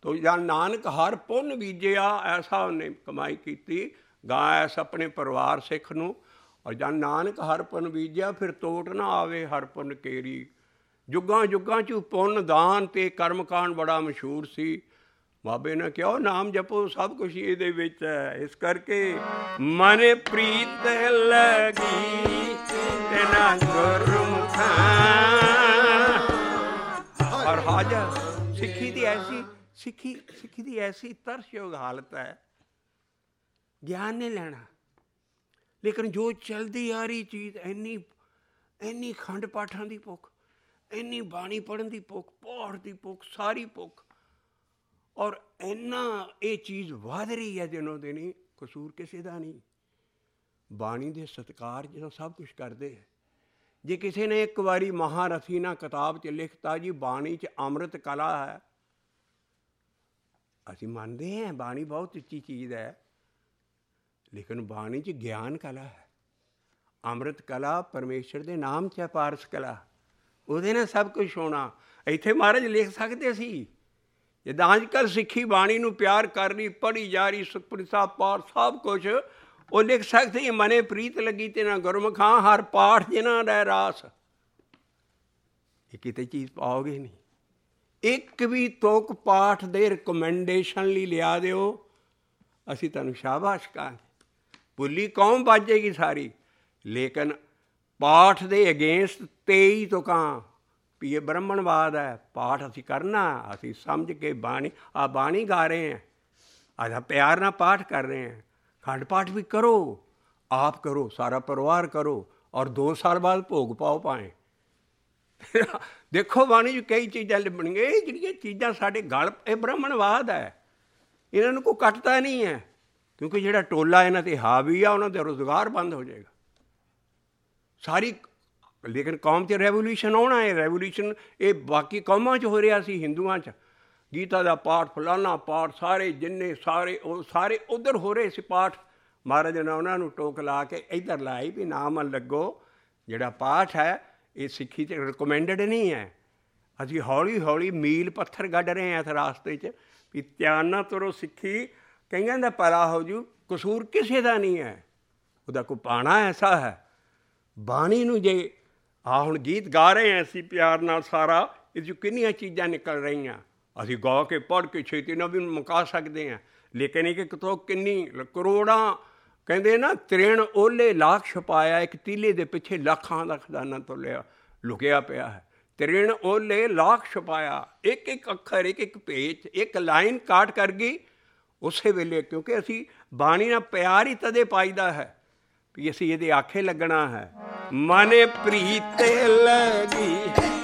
ਤੋ ਜਾਂ ਨਾਨਕ ਹਰ ਪੁੰਨ ਬੀਜਿਆ, ਐਸਾ ਉਹਨੇ ਕਮਾਈ ਕੀਤੀ ਗਾਂ ਐਸ ਆਪਣੇ ਪਰਿਵਾਰ ਸਿੱਖ ਨੂੰ। ਔਰ ਜਾਂ ਨਾਨਕ ਹਰ ਪੁੰਨ ਬੀਜਿਆ, ਫਿਰ ਤੋਟ ਨਾ ਆਵੇ ਹਰ ਪੁੰਨ ਕੇਰੀ। ਜੁਗਾਂ ਜੁਗਾਂ 'ਚ ਪੁੰਨ ਦਾਨ ਅਤੇ ਕਰਮਕਾਂਡ ਬੜਾ ਮਸ਼ਹੂਰ ਸੀ। ਬਾਬੇ ਨੇ ਕਿਹਾ ਨਾਮ ਜਪੋ, ਸਭ ਕੁਛ ਇਹਦੇ ਵਿੱਚ ਹੈ। ਇਸ ਕਰਕੇ ਮਨ ਪ੍ਰੀਤ ਲਗੀ ਤੇਨਾ ਗੁਰਮੁਖਾਂ। ਔਰ ਹਾਜ਼ਰ ਸਿੱਖੀ ਦੀ ਐਸੀ ਸਿੱਖੀ ਸਿੱਖੀ ਦੀ ਐਸੀ ਤਰਸਯੋਗ ਹਾਲਤ ਹੈ, ਗਿਆਨ ਨਹੀਂ ਲੈਣਾ, ਲੇਕਿਨ ਜੋ ਚਲਦੀ ਆ ਰਹੀ ਚੀਜ਼, ਇੰਨੀ ਇੰਨੀ ਖੰਡ ਪਾਠਾਂ ਦੀ ਭੁੱਖ, ਇੰਨੀ ਬਾਣੀ ਪੜ੍ਹਨ ਦੀ ਭੁੱਖ, ਪਾਠ ਦੀ ਭੁੱਖ, ਸਾਰੀ ਭੁੱਖ, ਔਰ ਇੰਨਾ ਇਹ ਚੀਜ਼ ਵੱਧ ਰਹੀ ਹੈ ਦਿਨੋਂ ਦਿਨ। ਕਸੂਰ ਕਿਸੇ ਦਾ ਨਹੀਂ। ਬਾਣੀ ਦੇ ਸਤਿਕਾਰ ਜਦੋਂ ਸਭ ਕੁਛ ਕਰਦੇ ਹੈ। ਜੇ ਕਿਸੇ ਨੇ ਇੱਕ ਵਾਰੀ ਮਹਾਰਥੀ ਨਾਲ ਕਿਤਾਬ 'ਚ ਲਿਖਤਾ ਜੀ ਬਾਣੀ 'ਚ ਅੰਮ੍ਰਿਤ ਕਲਾ ਹੈ, ਅਸੀਂ ਮੰਨਦੇ ਹਾਂ ਬਾਣੀ ਬਹੁਤ ਉੱਚੀ ਚੀਜ਼ ਹੈ, ਲੇਕਿਨ ਬਾਣੀ 'ਚ ਗਿਆਨ ਕਲਾ ਹੈ। ਅੰਮ੍ਰਿਤ ਕਲਾ ਪਰਮੇਸ਼ਰ ਦੇ ਨਾਮ 'ਚ ਹੈ, ਪਾਰਸ ਕਲਾ, ਉਹਦੇ ਨਾਲ ਸਭ ਕੁਛ ਹੋਣਾ। ਇੱਥੇ ਮਹਾਰਾਜ ਲਿਖ ਸਕਦੇ ਸੀ, ਜਿੱਦਾਂ ਅੱਜ ਕੱਲ੍ਹ ਸਿੱਖੀ ਬਾਣੀ ਨੂੰ ਪਿਆਰ ਕਰ ਰਹੀ, ਪੜ੍ਹੀ ਜਾ ਰਹੀ, ਸੁਖਮਨੀ ਸਾਹਿਬ ਪਾਠ ਸਭ ਕੁਛ, ਉਹ ਲਿਖ ਸਕਦੇ ਮਨੇ ਪ੍ਰੀਤ ਲੱਗੀ ਤੇ ਨਾ ਗੁਰਮੁਖਾਂ, ਹਰ ਪਾਠ ਜਿਨ੍ਹਾਂ ਦਾ ਰਾਸ। ਇਹ ਕਿਤੇ ਚੀਜ਼ ਪਾਓਗੇ ਨਹੀਂ। ਇੱਕ ਵੀ ਤੁਕ ਪਾਠ ਦੇ ਰਿਕਮੈਂਡੇਸ਼ਨ ਲਈ ਲਿਆ ਦਿਓ, ਅਸੀਂ ਤੁਹਾਨੂੰ ਸ਼ਾਬਾਸ਼ ਕਹਾਂਗੇ। ਭੁੱਲੀ ਕੌਮ ਬਾਜੇਗੀ ਸਾਰੀ, ਲੇਕਿਨ ਪਾਠ ਦੇ ਅਗੇਂਸਟ ਤੇਈ ਤੁਕਾਂ ਵੀ ਇਹ ਬ੍ਰਹਮਣਵਾਦ ਹੈ। ਪਾਠ ਅਸੀਂ ਕਰਨਾ, ਅਸੀਂ ਸਮਝ ਕੇ ਬਾਣੀ ਆ ਬਾਣੀ ਗਾ ਰਹੇ ਹਾਂ, ਅੱਜ ਪਿਆਰ ਨਾਲ ਪਾਠ ਕਰ ਰਹੇ ਹਾਂ। ਖੰਡ ਪਾਠ ਵੀ ਕਰੋ, ਆਪ ਕਰੋ, ਸਾਰਾ ਪਰਿਵਾਰ ਕਰੋ, ਔਰ ਦੋ ਸਾਲ ਬਾਅਦ ਭੋਗ ਪਾਓ ਭਾਵੇਂ। ਦੇਖੋ ਬਾਣੀ 'ਚ ਕਈ ਚੀਜ਼ਾਂ ਲੱਭਣਗੀਆਂ। ਇਹ ਜਿਹੜੀਆਂ ਚੀਜ਼ਾਂ ਸਾਡੇ ਗਲ, ਇਹ ਬ੍ਰਹਮਣਵਾਦ ਹੈ, ਇਹਨਾਂ ਨੂੰ ਕੋਈ ਕੱਟਦਾ ਨਹੀਂ ਹੈ, ਕਿਉਂਕਿ ਜਿਹੜਾ ਟੋਲਾ ਇਹਨਾਂ 'ਤੇ ਹਾਵੀ ਆ, ਉਹਨਾਂ ਦਾ ਰੁਜ਼ਗਾਰ ਬੰਦ ਹੋ ਜਾਏਗਾ ਸਾਰੀ। ਲੇਕਿਨ ਕੌਮ 'ਚ ਰੈਵੋਲਿਊਸ਼ਨ ਆਉਣਾ ਹੈ। ਰੈਵੋਲਿਊਸ਼ਨ ਇਹ ਬਾਕੀ ਕੌਮਾਂ 'ਚ ਹੋ ਰਿਹਾ ਸੀ, ਹਿੰਦੂਆਂ 'ਚ ਗੀਤਾ ਦਾ ਪਾਠ, ਫਲਾਨਾ ਪਾਠ, ਸਾਰੇ ਜਿੰਨੇ ਸਾਰੇ ਉਹ ਸਾਰੇ ਉੱਧਰ ਹੋ ਰਹੇ ਸੀ ਪਾਠ। ਮਹਾਰਾਜ ਨੇ ਉਹਨਾਂ ਨੂੰ ਟੋਕ ਲਾ ਕੇ ਇੱਧਰ ਲਾਈ ਵੀ ਨਾ ਮਨ ਲੱਗੋ, ਜਿਹੜਾ ਪਾਠ ਹੈ ਇਹ ਸਿੱਖੀ 'ਚ ਰਿਕਮੈਂਡਡ ਨਹੀਂ ਹੈ। ਅਸੀਂ ਹੌਲੀ ਹੌਲੀ ਮੀਲ ਪੱਥਰ ਗੱਡ ਰਹੇ ਹਾਂ ਇਸ ਰਾਸਤੇ 'ਚ ਵੀ ਧਿਆਨ ਨਾਲ ਤੁਰੋ। ਸਿੱਖੀ ਕਈਆਂ ਦਾ ਭਲਾ ਹੋ ਜੂ, ਕਸੂਰ ਕਿਸੇ ਦਾ ਨਹੀਂ ਹੈ, ਉਹਦਾ ਕੋਈ ਪਾਣਾ ਐਸਾ ਹੈ। ਬਾਣੀ ਨੂੰ ਜੇ ਆ ਹੁਣ ਗੀਤ ਗਾ ਰਹੇ ਹਾਂ ਅਸੀਂ ਪਿਆਰ ਨਾਲ, ਸਾਰਾ ਇਹ 'ਚੋਂ ਕਿੰਨੀਆਂ ਚੀਜ਼ਾਂ ਨਿਕਲ ਰਹੀਆਂ। ਅਸੀਂ ਗਾ ਕੇ ਪੜ੍ਹ ਕੇ ਛੇਤੀ ਨਾਲ ਵੀ ਮੁਕਾ ਸਕਦੇ ਹਾਂ, ਲੇਕਿਨ ਇੱਕ ਇੱਕ ਤੋਂ ਕਿੰਨੀ ਕਰੋੜਾਂ, ਕਹਿੰਦੇ ਨਾ ਤ੍ਰਿਣ ਓਲੇ ਲਾਖ ਛਪਾਇਆ, ਇੱਕ ਤੀਲੇ ਦੇ ਪਿੱਛੇ ਲੱਖਾਂ ਦਾ ਖਜ਼ਾਨਾ ਤੋਲਿਆ ਲੁਕਿਆ ਪਿਆ ਹੈ। ਤ੍ਰਿਣ ਓਲੇ ਲਾਖ ਛਪਾਇਆ, ਇੱਕ ਇੱਕ ਅੱਖਰ, ਇੱਕ ਇੱਕ ਪੇਜ, ਇੱਕ ਲਾਈਨ ਕਾਟ ਕਰ ਗਈ ਉਸੇ ਵੇਲੇ, ਕਿਉਂਕਿ ਅਸੀਂ ਬਾਣੀ ਨਾਲ ਪਿਆਰ ਹੀ ਤਦੇ ਪਾਈਦਾ ਹੈ ਵੀ ਅਸੀਂ ਇਹਦੇ ਆਖੇ ਲੱਗਣਾ ਹੈ। ਮਨੇ ਪ੍ਰੀਤ ਲਗੀ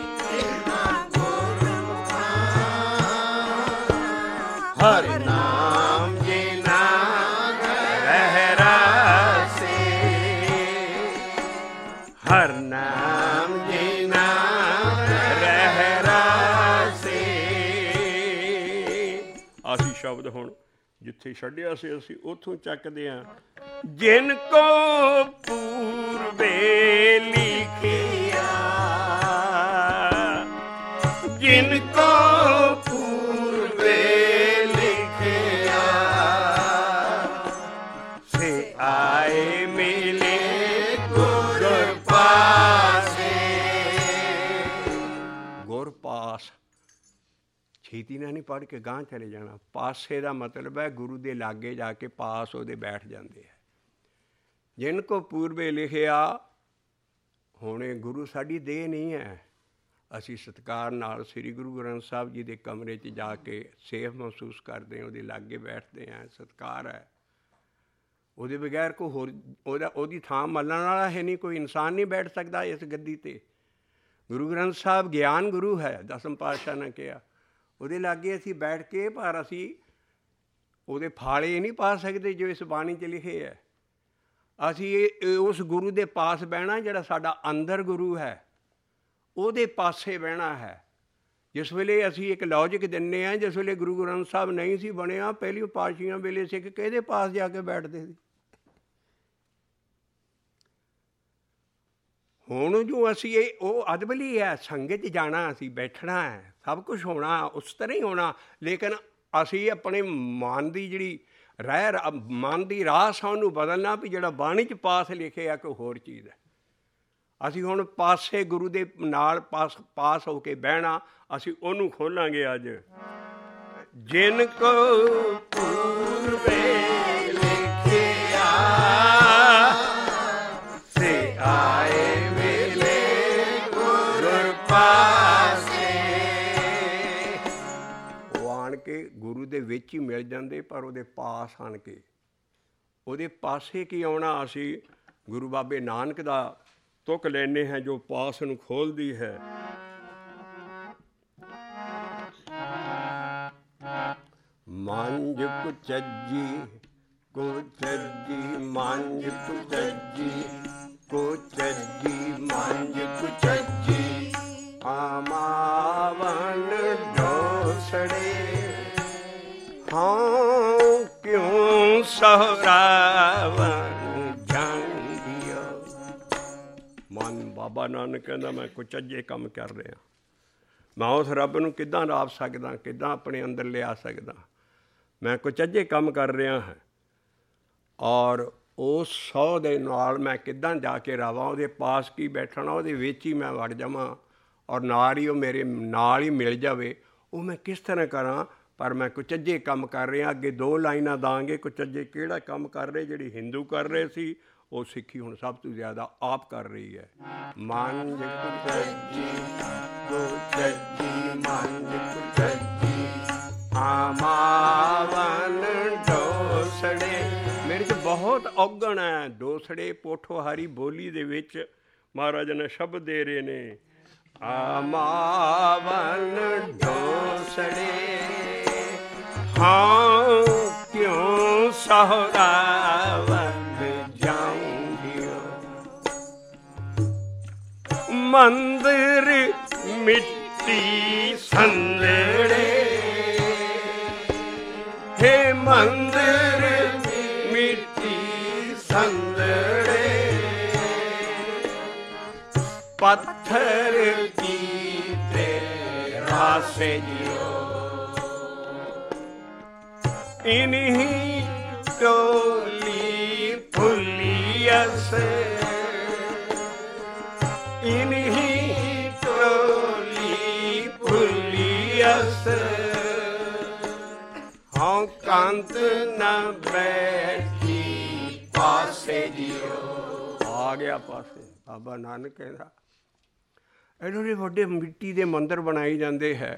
ਹਰ ਨਾਮ ਜੀ ਨਾਮ ਰਹਿ ਰਾਸੇ, ਹਰ ਨਾਮ ਜੀ ਨਾਮ ਰਹਿ ਰਾਸੇ। ਅਸੀਂ ਸ਼ਬਦ ਹੁਣ ਜਿੱਥੇ ਛੱਡਿਆ ਸੀ ਅਸੀਂ ਉੱਥੋਂ ਚੱਕਦੇ ਹਾਂ। ਜਿਨ ਕੋ ਪੂਰਬੇ ਲਿਖਿਆ, ਜਿਨ ਕੋ ਪੂਰਬੇ ਲਿਖਿਆ, ਸੇ ਆਏ ਮਿਲੇ ਗੁਰ ਪਾਸੇ। ਗੁਰ ਪਾਸ ਛੇਤੀ ਨਾਲ ਨਹੀਂ ਪੜ੍ਹ ਕੇ ਗਾਂਹ ਚਲੇ ਜਾਣਾ। ਪਾਸੇ ਦਾ ਮਤਲਬ ਹੈ ਗੁਰੂ ਦੇ ਲਾਗੇ ਜਾ ਕੇ ਪਾਸ ਉਹਦੇ ਬੈਠ ਜਾਂਦੇ ਹੈ। ਜਿਨ ਕੋ ਪੂਰਬੇ ਲਿਖਿਆ, ਹੁਣ ਇਹ ਗੁਰੂ ਸਾਡੀ ਦੇਹ ਨਹੀਂ ਹੈ। ਅਸੀਂ ਸਤਿਕਾਰ ਨਾਲ ਸ੍ਰੀ ਗੁਰੂ ਗ੍ਰੰਥ ਸਾਹਿਬ ਜੀ ਦੇ ਕਮਰੇ 'ਚ ਜਾ ਕੇ ਸੇਫ ਮਹਿਸੂਸ ਕਰਦੇ ਹਾਂ, ਉਹਦੇ ਲਾਗੇ ਬੈਠਦੇ ਹਾਂ, ਸਤਿਕਾਰ ਹੈ। ਉਹਦੇ ਬਗੈਰ ਕੋਈ ਹੋਰ ਉਹਦਾ ਉਹਦੀ ਥਾਂ ਮੱਲਣ ਵਾਲਾ ਹੈ ਨਹੀਂ, ਕੋਈ ਇਨਸਾਨ ਨਹੀਂ ਬੈਠ ਸਕਦਾ ਇਸ ਗੱਦੀ 'ਤੇ। ਗੁਰੂ ਗ੍ਰੰਥ ਸਾਹਿਬ ਗਿਆਨ ਗੁਰੂ ਹੈ, ਦਸਮ ਪਾਤਸ਼ਾਹ ਨੇ ਕਿਹਾ। ਉਹਦੇ ਲਾਗੇ ਅਸੀਂ ਬੈਠ ਕੇ, ਪਰ ਅਸੀਂ ਉਹਦੇ ਫਾਲੇ ਨਹੀਂ ਪਾ ਸਕਦੇ ਜੋ ਇਸ ਬਾਣੀ 'ਚ ਲਿਖੇ ਹੈ। ਅਸੀਂ ਇਹ ਉਸ ਗੁਰੂ ਦੇ ਪਾਸ ਬਹਿਣਾ ਜਿਹੜਾ ਸਾਡਾ ਅੰਦਰ ਗੁਰੂ ਹੈ, ਉਹਦੇ ਪਾਸੇ ਬਹਿਣਾ ਹੈ। ਜਿਸ ਵੇਲੇ ਅਸੀਂ ਇੱਕ ਲੌਜਿਕ ਦਿੰਦੇ ਹਾਂ, ਜਿਸ ਵੇਲੇ ਗੁਰੂ ਗ੍ਰੰਥ ਸਾਹਿਬ ਨਹੀਂ ਸੀ ਬਣਿਆ, ਪਹਿਲੀ ਪਾਤਸ਼ਾਹੀਆਂ ਵੇਲੇ ਸਿੱਖ ਕਿਹਦੇ ਪਾਸ ਜਾ ਕੇ ਬੈਠਦੇ ਸੀ। ਹੁਣ ਜੋ ਅਸੀਂ ਇਹ ਉਹ ਅਦਬਲੀ ਹੈ, ਸੰਗਤ 'ਚ ਜਾਣਾ, ਅਸੀਂ ਬੈਠਣਾ ਹੈ, ਸਭ ਕੁਛ ਹੋਣਾ ਉਸ ਤਰ੍ਹਾਂ ਹੀ ਹੋਣਾ, ਲੇਕਿਨ ਅਸੀਂ ਆਪਣੇ ਮਨ ਦੀ ਜਿਹੜੀ ਰਹਿ ਮਨ ਦੀ ਰਾਹ ਸਾਨੂੰ ਬਦਲਣਾ ਵੀ ਜਿਹੜਾ ਬਾਣੀ 'ਚ ਪਾਸ ਲਿਖਿਆ ਕੋਈ ਹੋਰ ਚੀਜ਼ ਹੈ। ਅਸੀਂ ਹੁਣ ਪਾਸੇ ਗੁਰੂ ਦੇ ਨਾਲ ਪਾਸ ਪਾਸ ਹੋ ਕੇ ਬਹਿਣਾ, ਅਸੀਂ ਉਹਨੂੰ ਖੋਲਾਂਗੇ ਅੱਜ। ਜਿਨ ਕੋ ਪੂਰਬੇ ਲਿਖਿਆ ਸੇ ਆਏ ਵੇਲੇ ਗੁਰ ਪਾਸੇ। ਉਹ ਆਣ ਕੇ ਗੁਰੂ ਦੇ ਵਿੱਚ ਹੀ ਮਿਲ ਜਾਂਦੇ, ਪਰ ਉਹਦੇ ਪਾਸ ਆਣ ਕੇ ਉਹਦੇ ਪਾਸੇ ਕੀ ਆਉਣਾ। ਅਸੀਂ ਗੁਰੂ ਬਾਬੇ ਨਾਨਕ ਦਾ ਤੁਕ ਲੈਂਦੇ ਹਾਂ ਜੋ ਪਾਸ ਨੂੰ ਖੋਲ੍ਹਦੀ ਹੈ। ਮੰਝ ਕੁਚੱਜੀ ਕੁਚੱਜੀ ਮੰਝ ਕੁਚੱਜੀ ਕੁਚੱਜੀ ਮੰਝ ਕੁਚੱਜੀ ਆਮਾਵਨ ਢੋਸੜੇ ਹਾਂ ਕਿਉਂ ਸਹਰਾਵਨ ਜਾਂਗਿਓ। ਮਨ ਬਾਬਾ ਨਾਨਕ ਕਹਿੰਦਾ ਮੈਂ ਕੁਚੱਜੇ ਕੰਮ ਕਰ ਰਿਹਾ, ਮੈਂ ਉਸ ਰੱਬ ਨੂੰ ਕਿੱਦਾਂ ਰਾਪ ਸਕਦਾ, ਕਿੱਦਾਂ ਆਪਣੇ ਅੰਦਰ ਲਿਆ ਸਕਦਾ। ਮੈਂ ਕੁਚੱਜੇ ਕੰਮ ਕਰ ਰਿਹਾ ਹਾਂ ਔਰ ਉਸ ਸੌ ਦੇ ਨਾਲ ਮੈਂ ਕਿੱਦਾਂ ਜਾ ਕੇ ਰਾਵਾਂ। ਉਹਦੇ ਪਾਸ ਕੀ ਬੈਠਣਾ, ਉਹਦੇ ਵਿੱਚ ਹੀ ਮੈਂ ਵੜ ਜਾਵਾਂ ਔਰ ਨਾਲ ਹੀ ਉਹ ਮੇਰੇ ਨਾਲ ਹੀ ਮਿਲ ਜਾਵੇ। ਉਹ ਮੈਂ ਕਿਸ ਤਰ੍ਹਾਂ ਕਰਾਂ, ਪਰ ਮੈਂ ਕੁਚੱਜੇ ਕੰਮ ਕਰ ਰਿਹਾ। ਅੱਗੇ ਦੋ ਲਾਈਨਾਂ ਦਾਂਗੇ ਕੁਚੱਜੇ ਕਿਹੜਾ ਕੰਮ ਕਰ ਰਹੇ। ਜਿਹੜੀ ਹਿੰਦੂ ਕਰ ਰਹੇ ਸੀ ਉਹ ਸਿੱਖੀ ਹੁਣ ਸਭ ਤੋਂ ਜ਼ਿਆਦਾ ਆਪ ਕਰ ਰਹੀ ਹੈ। ਮੰਝ ਕੁਚੱਜੀ ਕੁਚੱਜੀ ਮੰਝ ਕੁਚੱਜੀ ਆਮਾਵਨ ਢੋਸੜੇ। ਮੇਰੇ 'ਚ ਬਹੁਤ ਔਗਣ ਹੈ। ਢੋਸੜੇ ਪੋਠੋਹਾਰੀ ਬੋਲੀ ਦੇ ਵਿੱਚ ਮਹਾਰਾਜ ਨੇ ਸ਼ਬਦ ਦੇ ਰਹੇ ਨੇ। ਆਮਾਵਨ ਢੋਸੜੇ ਹਾਂ ਕਿਉਂ ਸਹਰਾਵਨ ਜਾਂਗਿਓ। ਮੰਦਰ ਮਿੱਟੀ ਸੰਦੜੇ ਹੇ ਮੰਦਰ ਮਿੱਟੀ ਸੰਦੜੇ ਪੱਥਰ ਕੀਤੇ ਰਾਸੇ ਜਿਓ। ਇਨਹੀ ਟੋਲੀ ਫੁੱਲੀਅਸ ਇਨਹੀ ਟੋਲੀ ਫੁੱਲੀਅਸ ਹਾਂ ਕੰਤ ਨਾ ਬੈਠੀ ਪਾਸੇ ਜਿਓ। ਆ ਗਿਆ ਪਾਸੇ। ਬਾਬਾ ਨਾਨਕ ਕਹਿੰਦਾ ਐਡੇ ਵੱਡੇ ਮਿੱਟੀ ਦੇ ਮੰਦਰ ਬਣਾਏ ਜਾਂਦੇ ਹੈ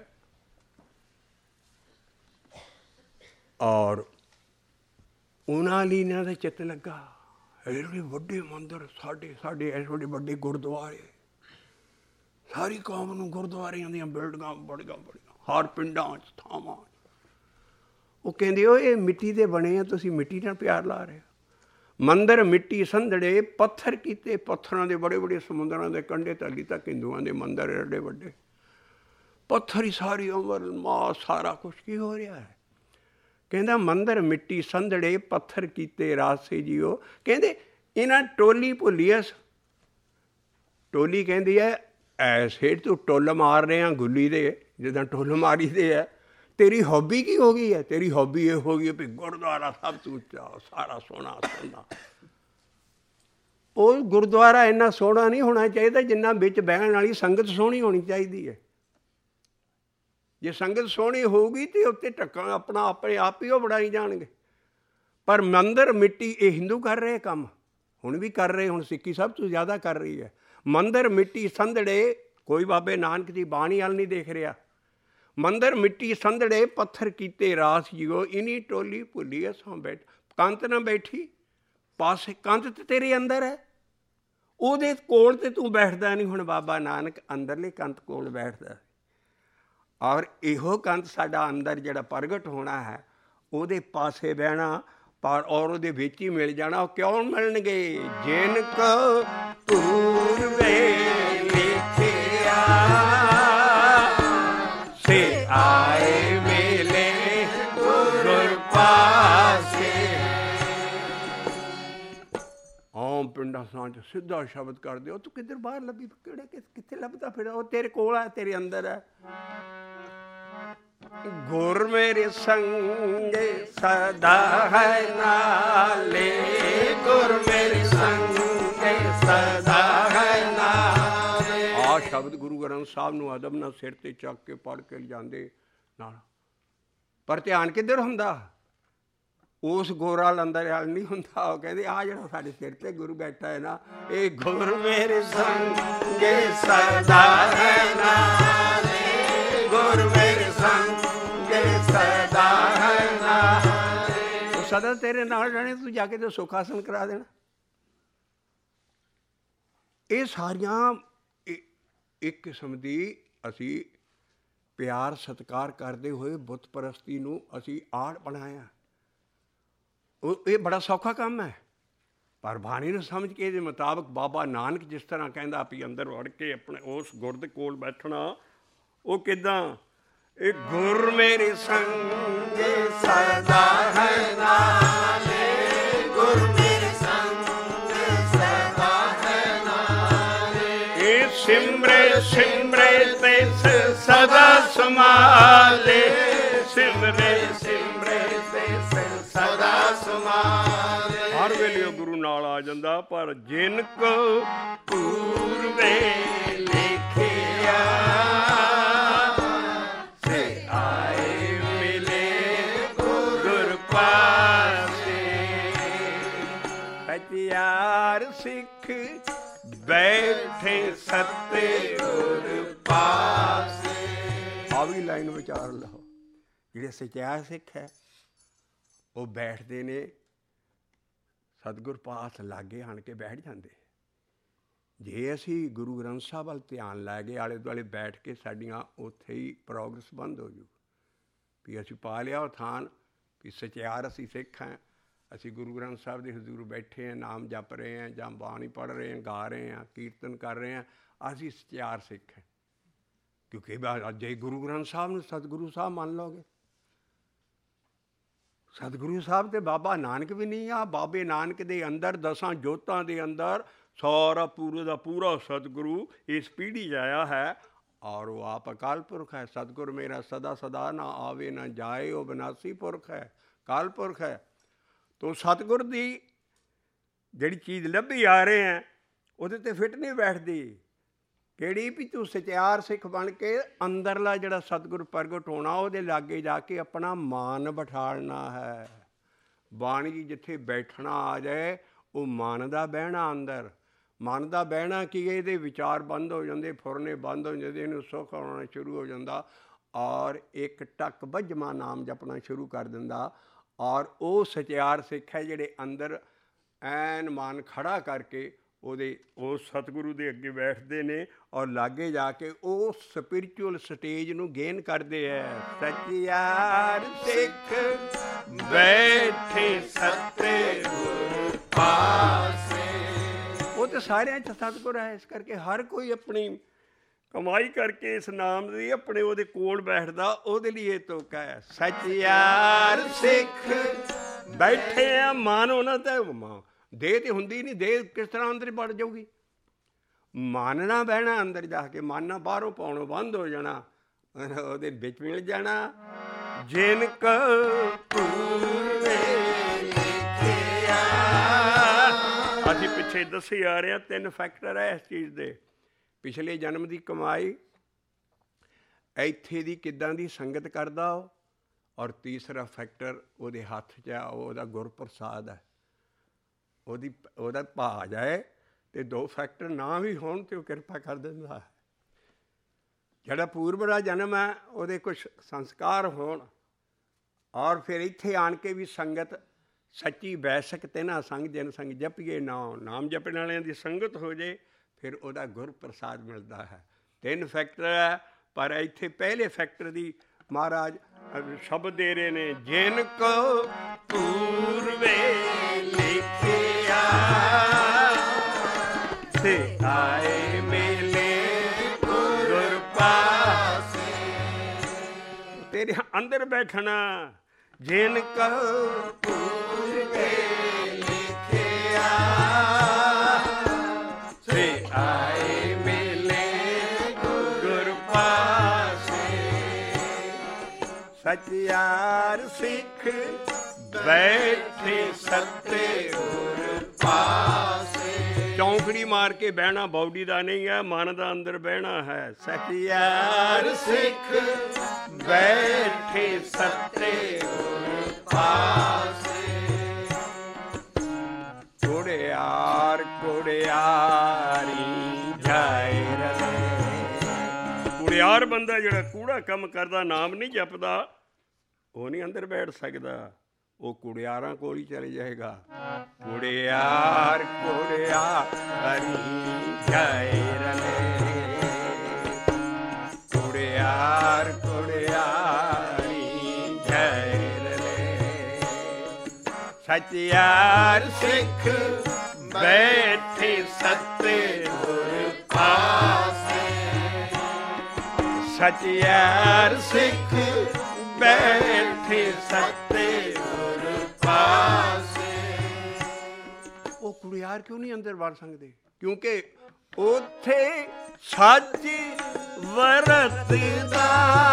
ਔਰ ਉਹਨਾਂ ਲਈ ਇਹਨਾਂ ਦਾ ਚਿੱਤ ਲੱਗਾ। ਐਡੇ ਵੱਡੇ ਮੰਦਰ ਸਾਡੇ ਸਾਡੇ ਐਡੇ ਵੱਡੇ ਵੱਡੇ ਗੁਰਦੁਆਰੇ, ਸਾਰੀ ਕੌਮ ਨੂੰ ਗੁਰਦੁਆਰਿਆਂ ਦੀਆਂ ਬਿਲਡਿੰਗਾਂ ਬੜੀਆਂ ਬੜੀਆਂ ਹਰ ਪਿੰਡਾਂ 'ਚ ਥਾਵਾਂ। ਉਹ ਕਹਿੰਦੇ ਉਹ ਇਹ ਮਿੱਟੀ ਦੇ ਬਣੇ ਆ, ਤੁਸੀਂ ਮਿੱਟੀ ਨਾਲ ਪਿਆਰ ਲਾ ਰਹੇ ਹੋ। ਮੰਦਰ ਮਿੱਟੀ ਸੰਧੜੇ ਪੱਥਰ ਕੀਤੇ, ਪੱਥਰਾਂ ਦੇ ਬੜੇ ਬੜੇ ਸਮੁੰਦਰਾਂ ਦੇ ਕੰਢੇ ਤਲੀ ਤੱਕ ਹਿੰਦੂਆਂ ਦੇ ਮੰਦਰ ਐਡੇ ਵੱਡੇ ਪੱਥਰ ਹੀ ਸਾਰੀ ਉਮਰ ਮਾਂ ਸਾਰਾ ਕੁਛ ਕੀ ਹੋ ਰਿਹਾ ਹੈ। ਕਹਿੰਦਾ ਮੰਦਰ ਮਿੱਟੀ ਸੰਧੜੇ ਪੱਥਰ ਕੀਤੇ ਰਾਸੇ ਜੀਓ। ਕਹਿੰਦੇ ਇਹਨਾਂ ਟੋਲੀ ਭੁੱਲੀਅਸ। ਟੋਲੀ ਕਹਿੰਦੀ ਹੈ ਐਸੇ ਤੂੰ ਟੁੱਲ ਮਾਰ ਰਿਹਾ ਗੁੱਲੀ ਦੇ, ਜਿੱਦਾਂ ਟੁੱਲ ਮਾਰੀ ਦੇ ਹੈ। ਤੇਰੀ ਹੌਬੀ ਕੀ ਹੋ ਗਈ ਹੈ? ਤੇਰੀ ਹੌਬੀ ਇਹ ਹੋ ਗਈ ਵੀ ਗੁਰਦੁਆਰਾ ਸਭ ਤੋਂ ਉੱਚਾ, ਸਾਰਾ ਸੋਹਣਾ ਸੋਹਣਾ। ਉਹ ਗੁਰਦੁਆਰਾ ਇੰਨਾ ਸੋਹਣਾ ਨਹੀਂ ਹੋਣਾ ਚਾਹੀਦਾ ਜਿੰਨਾ ਵਿੱਚ ਬਹਿਣ ਵਾਲੀ ਸੰਗਤ ਸੋਹਣੀ ਹੋਣੀ ਚਾਹੀਦੀ ਹੈ। ਜੇ ਸੰਗਤ ਸੋਹਣੀ ਹੋਊਗੀ ਤਾਂ ਉੱਤੇ ਢੱਕਣ ਆਪਣਾ ਆਪਣੇ ਆਪ ਹੀ ਉਹ ਬਣਾਈ ਜਾਣਗੇ। ਪਰ ਮੰਦਰ ਮਿੱਟੀ ਇਹ ਹਿੰਦੂ ਕਰ ਰਹੇ ਕੰਮ, ਹੁਣ ਵੀ ਕਰ ਰਹੇ, ਹੁਣ ਸਿੱਖੀ ਸਭ ਤੋਂ ਜ਼ਿਆਦਾ ਕਰ ਰਹੀ ਹੈ। ਮੰਦਰ ਮਿੱਟੀ ਸੰਧੜੇ, ਕੋਈ ਬਾਬੇ ਨਾਨਕ ਦੀ ਬਾਣੀ ਵੱਲ ਨਹੀਂ ਦੇਖ ਰਿਹਾ। ਮੰਦਰ ਮਿੱਟੀ ਸੰਧੜੇ ਪੱਥਰ ਕੀਤੇ ਰਾਸ ਜੀਓ। ਇਨੀ ਟੋਲੀ ਭੁੱਲੀ ਅਸਾਂ ਬੈਠ ਕੰਤ ਨਾ ਬੈਠੀ ਪਾਸੇ। ਕੰਤ ਤਾਂ ਤੇਰੇ ਅੰਦਰ ਹੈ, ਉਹਦੇ ਕੋਲ ਤੇ ਤੂੰ ਬੈਠਦਾ ਨਹੀਂ। ਹੁਣ ਬਾਬਾ ਨਾਨਕ ਅੰਦਰਲੇ ਕੰਤ ਕੋਲ ਬੈਠਦਾ ਔਰ ਇਹੋ ਕੰਤ ਸਾਡਾ ਅੰਦਰ ਜਿਹੜਾ ਪ੍ਰਗਟ ਹੋਣਾ ਹੈ ਉਹਦੇ ਪਾਸੇ ਬਹਿਣਾ ਪਰ ਔਰ ਉਹਦੇ ਵਿੱਚ ਹੀ ਮਿਲ ਜਾਣਾ। ਉਹ ਕਿਉਂ ਮਿਲਣਗੇ? ਜਿਨ ਕੋ ਪੂਰਬੇ ਲਿਖਿਆ ਸੇ ਆਏ ਵੇਲੇ ਗੁਰ ਪਾਸੇ। ਆਮ ਪਿੰਡਾਂ ਸਾਂ 'ਚ ਸਿੱਧਾ ਸ਼ਬਦ ਕਰਦੇ, ਉਹ ਤੂੰ ਕਿੱਧਰ ਬਾਹਰ ਲੱਭੀ, ਕਿਹੜੇ ਕਿੱਥੇ ਲੱਭਦਾ ਫਿਰ? ਉਹ ਤੇਰੇ ਕੋਲ ਹੈ, ਤੇਰੇ ਅੰਦਰ ਹੈ। गुर मेरे संगे सदा है नाले, गुर मेरे संगे सदा है नाले। आ शब्द गुरु ग्रंथ साहब नूं अदब नाल सिर ते चक के पढ़ के जांदे नाल, पर ध्यान किधर हुंदा? उस गोरा अंदर हाल नहीं हुंदा। वो कहते आ जिहड़ा साडे सिर ते गुरु बैठा है ना, ये गुर मेरे संगे सदा है नाले, गुर मेरे संगे सदा है नाले। वो सदा तेरे नाल रहने, तू जाके तो सुख हासन करा देना। ये सारियां एक किस्म की असी प्यार सत्कार करते हुए बुत परस्ती नूं असी आड़ बनाया। ये बड़ा सौखा काम है, पर बाणी नूं समझ के इहदे मुताबक बाबा नानक जिस तरह कहंदा भी अंदर वड़ के अपने उस गुर दे कोल बैठना, वो किदां? ए गुर मेरे संगे सदा है नाले, गुर मेरे संगे सदा है नाले। ए सिमरे सिमरे तिस सदा समाले, सिमरे सिमरे तिस सदा समाले। हर वेले गुरु नाल आ जांदा, पर जिन को पूर्वे लिखिया से आए मिले गुर पासे। सचियार सिख बैठे सत्ते गुर पासे। आ भी लाइन विचार लो, जिहड़े सचियार सिख है वो बैठते ने सतगुर पास लागे आण के बैठ जाते। जे असी गुरु ग्रंथ साहब वाल ध्यान लै गए आले दुआले बैठ के, साडियां उत्थे ही प्रोग्रेस बंद हो जू भी असी पा लिया वो थान भी सचियार असी सिख हैं, असी गुरु ग्रंथ साहब के हजूर बैठे हैं, नाम जप रहे हैं जां बाणी पढ़ रहे हैं, गा रहे हैं, कीर्तन कर रहे हैं, असी सचियार सिख हैं। क्योंकि जे गुरु ग्रंथ साहब नूं सतगुरु साहब मान लोगे, सतगुरु साहब तो बाबा नानक भी नहीं आ। बाबे नानक दे अंदर दसां जोतां दे अंदर सारा पूरे का पूरा सतगुरु इस पीढ़ी आया है, और वो आप अकाल पुरख है। सतगुर मेरा सदा सदा ना आवे ना जाए, वो विनाशी पुरख है, काल पुरख है। तो सतगुर की जिहड़ी चीज़ लभी आ रहे हैं उहदे ते फिट नहीं बैठती। किहड़ी भी तू सचियार सिख बन के अंदरला जिहड़ा सतगुर प्रगट होना, उहदे लागे जाके अपना मान बिठालना है। बाणी जिथे बैठना आ जाए, वो मन का बहना अंदर, मन का बहना की ये विचार बंद हो जाते, फुरने बंद हो जाते, इन्हूं सुख आना शुरू हो जाता, और एक टक बजमा नाम जपना शुरू कर दिंदा। और वो सचियार सिख है जिहड़े अंदर ऐन मन खड़ा करके ਉਹਦੇ ਉਸ ਸਤਿਗੁਰੂ ਦੇ ਅੱਗੇ ਬੈਠਦੇ ਨੇ, ਔਰ ਲਾਗੇ ਜਾ ਕੇ ਉਹ ਸਪਿਰਿਚੁਅਲ ਸਟੇਜ ਨੂੰ ਗੇਨ ਕਰਦੇ ਹੈ। ਸਚਿਆਰ ਸਿੱਖ ਬੈਠੇ ਸੱਤੇ ਗੁਰ ਪਾਸੇ। ਉਹ ਤਾਂ ਸਾਰਿਆਂ 'ਚ ਸਤਿਗੁਰ ਹੈ, ਇਸ ਕਰਕੇ ਹਰ ਕੋਈ ਆਪਣੀ ਕਮਾਈ ਕਰਕੇ ਇਸ ਨਾਮ ਦੀ ਆਪਣੇ ਉਹਦੇ ਕੋਲ ਬੈਠਦਾ, ਉਹਦੇ ਲਈ ਇਹ ਤੁਕ ਹੈ। ਸਚਿਆਰ ਸਿੱਖ ਬੈਠੇ ਆ, ਮਨ ਉਹਨਾਂ ਦਾ देह तो होंगी नहीं, देह किस तरह अंदर बढ़ जाऊगी? मानना बहना अंदर जाके, मानना बाहरों पाउणों बंद हो जाना, ਉਹਦੇ ਵਿੱਚ मिल जाना। जिन को पूर्वे लिखिया। असीं पिछे दसे आ रहे हैं तीन फैक्टर है इस चीज़ के। पिछले जन्म की कमाई, ਇੱਥੇ ਦੀ किदां ਦੀ संगत करदा, और तीसरा फैक्टर ਉਹਦੇ हत्थ 'ਚ आ, ਉਹਦਾ गुरप्रसाद है। ਉਹਦੀ ਉਹਦਾ ਭਾ ਜਾਏ तो दो फैक्टर ना भी होण ते वो किरपा कर दिंदा है। जिहड़ा पूर्व दा जन्म है ਉਹਦੇ कुछ संस्कार होण, और फिर इत्थे आण के भी संगत सच्ची वैसक तिन्हां संग जिन संग जपीए नाम, नाम जपण वालियां दी संगत हो जाए, फिर ਉਹਦਾ गुर प्रसाद मिलता है। तीन फैक्टर है, पर इत्थे पहले फैक्टर दी महाराज शब्द दे रहे ने, जिन को पूर्वे लिखिया से आए मिले गुर पासे। तेरे अंदर बैठना, जिन को पूर्वे लिखिया से आए मिले गुर पासे। ਸਚਿਆਰ ਸਿੱਖ ਬੈਠੇ ਸੱਤੇ ਹੋਰ ਪਾਸੇ। ਚੌਂਕੜੀ ਮਾਰ ਕੇ ਬਹਿਣਾ ਬਾਡੀ ਦਾ ਨਹੀਂ ਹੈ, ਮਨ ਦਾ ਅੰਦਰ ਬਹਿਣਾ ਹੈ। ਸਚਿਆਰ ਸਿੱਖ ਬੈਠੇ ਸੱਤੇ ਹੋਰ ਪਾਸੇ। ਕੁੜਿਆਰ ਕੁੜਿਆਰੀ ਜਾਏ ਰਲੇ। ਕੁੜਿਆਰ ਬੰਦਾ ਜਿਹੜਾ ਕੂੜਾ ਕੰਮ ਕਰਦਾ, ਨਾਮ ਨਹੀਂ ਜਪਦਾ, ਉਹ ਨਹੀਂ ਅੰਦਰ ਬੈਠ ਸਕਦਾ, ਉਹ ਕੁੜਿਆਰਾਂ ਕੋਲ ਹੀ ਚਲੇ ਜਾਏਗਾ। ਕੁੜਿਆਰ ਕੁੜਿਆਰੀ ਜਾਏ ਰਲੇ। ਕੁੜਿਆਰ ਕੁੜਿਆਰੀ ਜਾਏ ਰਲੇ। ਸਚਿਆਰ ਸਿੱਖ ਬੈਠੇ ਸੱਤੇ ਹੋਰ ਪਾਸੇ। ਸਚਿਆਰ ਸਿੱਖ ਬੈਠੇ ਸੱਤੇ ਹੋਰ ਪਾਸੇ। ਉਹ ਕੁੜਿਆਰ ਕਿਉਂ ਨਹੀਂ ਅੰਦਰ ਵੜ ਸਕਦੇ? ਕਿਉਂਕਿ ਉੱਥੇ ਸੱਚ ਵਰਤਦਾ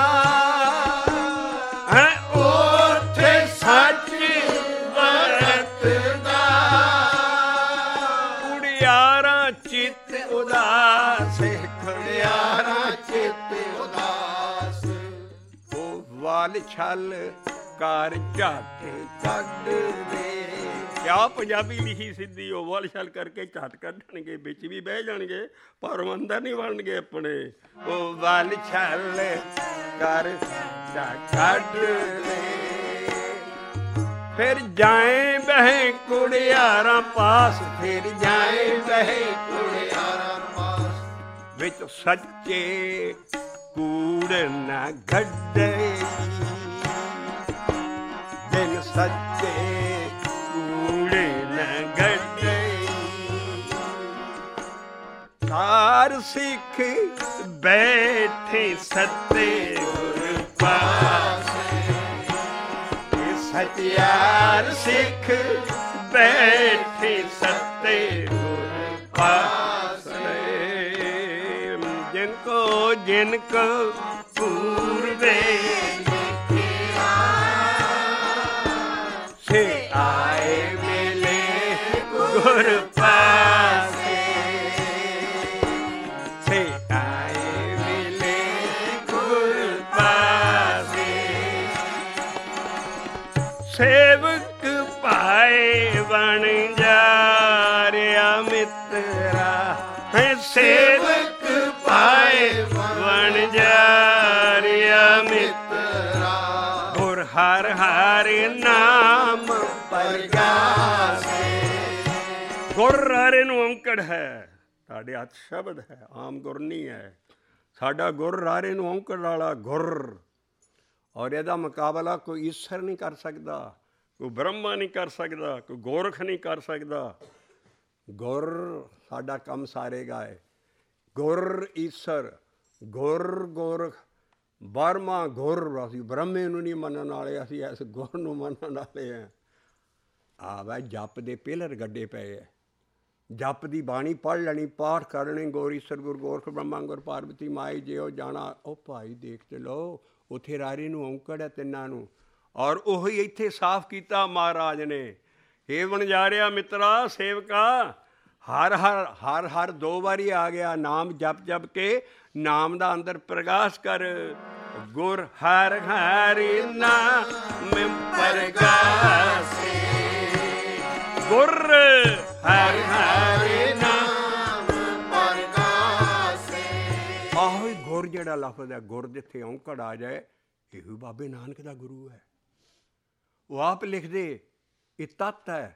ਹੈ, ਉੱਥੇ ਸੱਚ ਵਰਤਦਾ। ਕੁੜਿਆਰਾਂ ਚਿੱਤ ਉਦਾਸ, ਕੁੜਿਆਰਾਂ ਚਿੱਤ ਉਦਾਸ। ਉਹ ਵਾਲ ਛਲ ਕਰ ਝੱਟ ਕੱਢ ਦੇ। ਕਿਆ ਪੰਜਾਬੀ ਲਿਖੀ ਸਿੱਧੀ, ਉਹ ਵਾਲ ਛਲ ਕਰਕੇ ਝੱਟ ਕੱਢਣਗੇ, ਵਿੱਚ ਵੀ ਬਹਿ ਜਾਣਗੇ ਪਰ ਉਹ ਅੰਦਰ ਨਹੀਂ ਵੜਨਗੇ ਆਪਣੇ। ਉਹ ਵਾਲ ਛਲ ਕਰ ਝੱਟ ਕੱਢ ਦੇ। ਫਿਰ ਜਾਏ ਬਹਿ ਕੁੜਿਆਰਾਂ ਪਾਸ, ਫਿਰ ਜਾਏ ਬਹਿ ਕੁੜਿਆਰਾਂ ਪਾਸ। ਵਿੱਚ ਸੱਚੇ ਕੂੜ ਨਾ ਗੱਡੇ, ਦਿਨ ਸੱਚੇ ਕੂੜ ਨਾ ਗੱਡੇ। ਸਾਰ ਸਿੱਖ ਬੈਠੇ ਸੱਤੇ ਹੋਰ ਪਾਸੇ। ਸਚਿਆਰ ਸਿੱਖ ਬੈਠੇ ਸੱਤੇ ਹੋਰ ਪਾਸੇ। ਜਿਨ ਕੋ ਜਿਨ ਕੋ ਪੂਰਵੇ ਲਿਖਿਆ, ਸੇ ਆਏ ਮਿਲੇ ਗੁਰ ਪਾਸੇ। ਸੇ ਆਏ ਮਿਲੇ ਗੁਰ ਪਾਸੇ। ਸੇਵਕ ਭਾਏ ਬਣ ਜਾਰਿਆ ਮਿੱਤਰਾ, ਹੈ ਸੇਵਕ ਭਾਏ ਬਣ ਜਾਰਿਆ ਮਿੱਤਰਾ। ਗੁਰ ਹਰ ਹਰ ਨਾਮ ਪਰਗਾਸੇ। ਗੁਰ ਰਾਰੇ ਨੂੰ ਔਂਕੜ ਹੈ, ਤੁਹਾਡੇ ਹੱਥ ਸ਼ਬਦ ਹੈ, ਆਮ ਗੁਰ ਨਹੀਂ ਹੈ। ਸਾਡਾ ਗੁਰ ਰਾਰੇ ਨੂੰ ਔਂਕੜ ਵਾਲਾ ਗੁਰ, ਔਰ ਇਹਦਾ ਮੁਕਾਬਲਾ ਕੋਈ ਈਸ਼ਰ ਨਹੀਂ ਕਰ ਸਕਦਾ, ਕੋਈ ਬ੍ਰਹਮਾ ਨਹੀਂ ਕਰ ਸਕਦਾ, ਕੋਈ ਗੋਰਖ ਨਹੀਂ ਕਰ ਸਕਦਾ। ਗੁਰ ਸਾਡਾ ਕੰਮ ਸਾਰੇਗਾ ਹੈ। ਗੁਰ ਈਸ਼ਰ, ਗੁਰ ਗੋਰਖ, ਬਰਮਾ ਗੁਰ। ਅਸੀਂ ਬ੍ਰਹਮੇ ਨੂੰ ਨਹੀਂ ਮੰਨਣ ਵਾਲੇ, ਅਸੀਂ ਇਸ ਗੁਰ ਨੂੰ ਮੰਨਣ ਵਾਲੇ ਹਾਂ। ਆ ਵੈ ਜਪ ਦੇ ਪਿਲਰ ਗੱਡੇ ਪਏ ਹੈ। ਜਪ ਦੀ ਬਾਣੀ ਪੜ੍ਹ ਲੈਣੀ, ਪਾਠ ਕਰਨੇ, ਗੋਰ ਈਸ਼ਰ ਗੁਰ ਗੋਰਖ ਬ੍ਰਹਮਾ ਗੁਰ ਪਾਰਵਤੀ ਮਾਈ ਜੇ ਉਹ ਜਾਣਾ। ਉਹ ਭਾਈ ਦੇਖ ਚਲੋ, ਉੱਥੇ ਰਾਰੇ ਨੂੰ ਔਂਕੜ ਹੈ ਤਿੰਨਾਂ ਨੂੰ। ਔਰ ਉਹੀ ਇੱਥੇ ਸਾਫ਼ ਕੀਤਾ ਮਹਾਰਾਜ ਨੇ। ਹੇ ਵਣਜਾਰਿਆ ਮਿੱਤਰਾ ਸੇਵਕਾ, ਹਰ ਹਰ ਹਰ ਹਰ ਦੋ ਵਾਰੀ ਆ ਗਿਆ। ਨਾਮ ਜਪ ਜਪ ਕੇ ਨਾਮ ਦਾ ਅੰਦਰ ਪ੍ਰਗਾਸ ਕਰ। ਗੁਰ ਹਰ ਹਰ ਨਾਮ ਪ੍ਰਗਾਸੇ। ਗੁਰ ਹਰ ਹਰ ਨਾਮ ਪ੍ਰਗਾਸੇ। ਆਹੋ ਗੁਰ ਜਿਹੜਾ ਲਫ਼ਜ਼ ਹੈ, ਗੁਰ ਜਿੱਥੇ ਔਂਕੜ ਆ ਜਾਏ, ਇਹੋ ਬਾਬੇ ਨਾਨਕ ਦਾ ਗੁਰੂ ਹੈ। ਉਹ ਆਪ ਲਿਖਦੇ, ਇਹ ਤੱਤ ਹੈ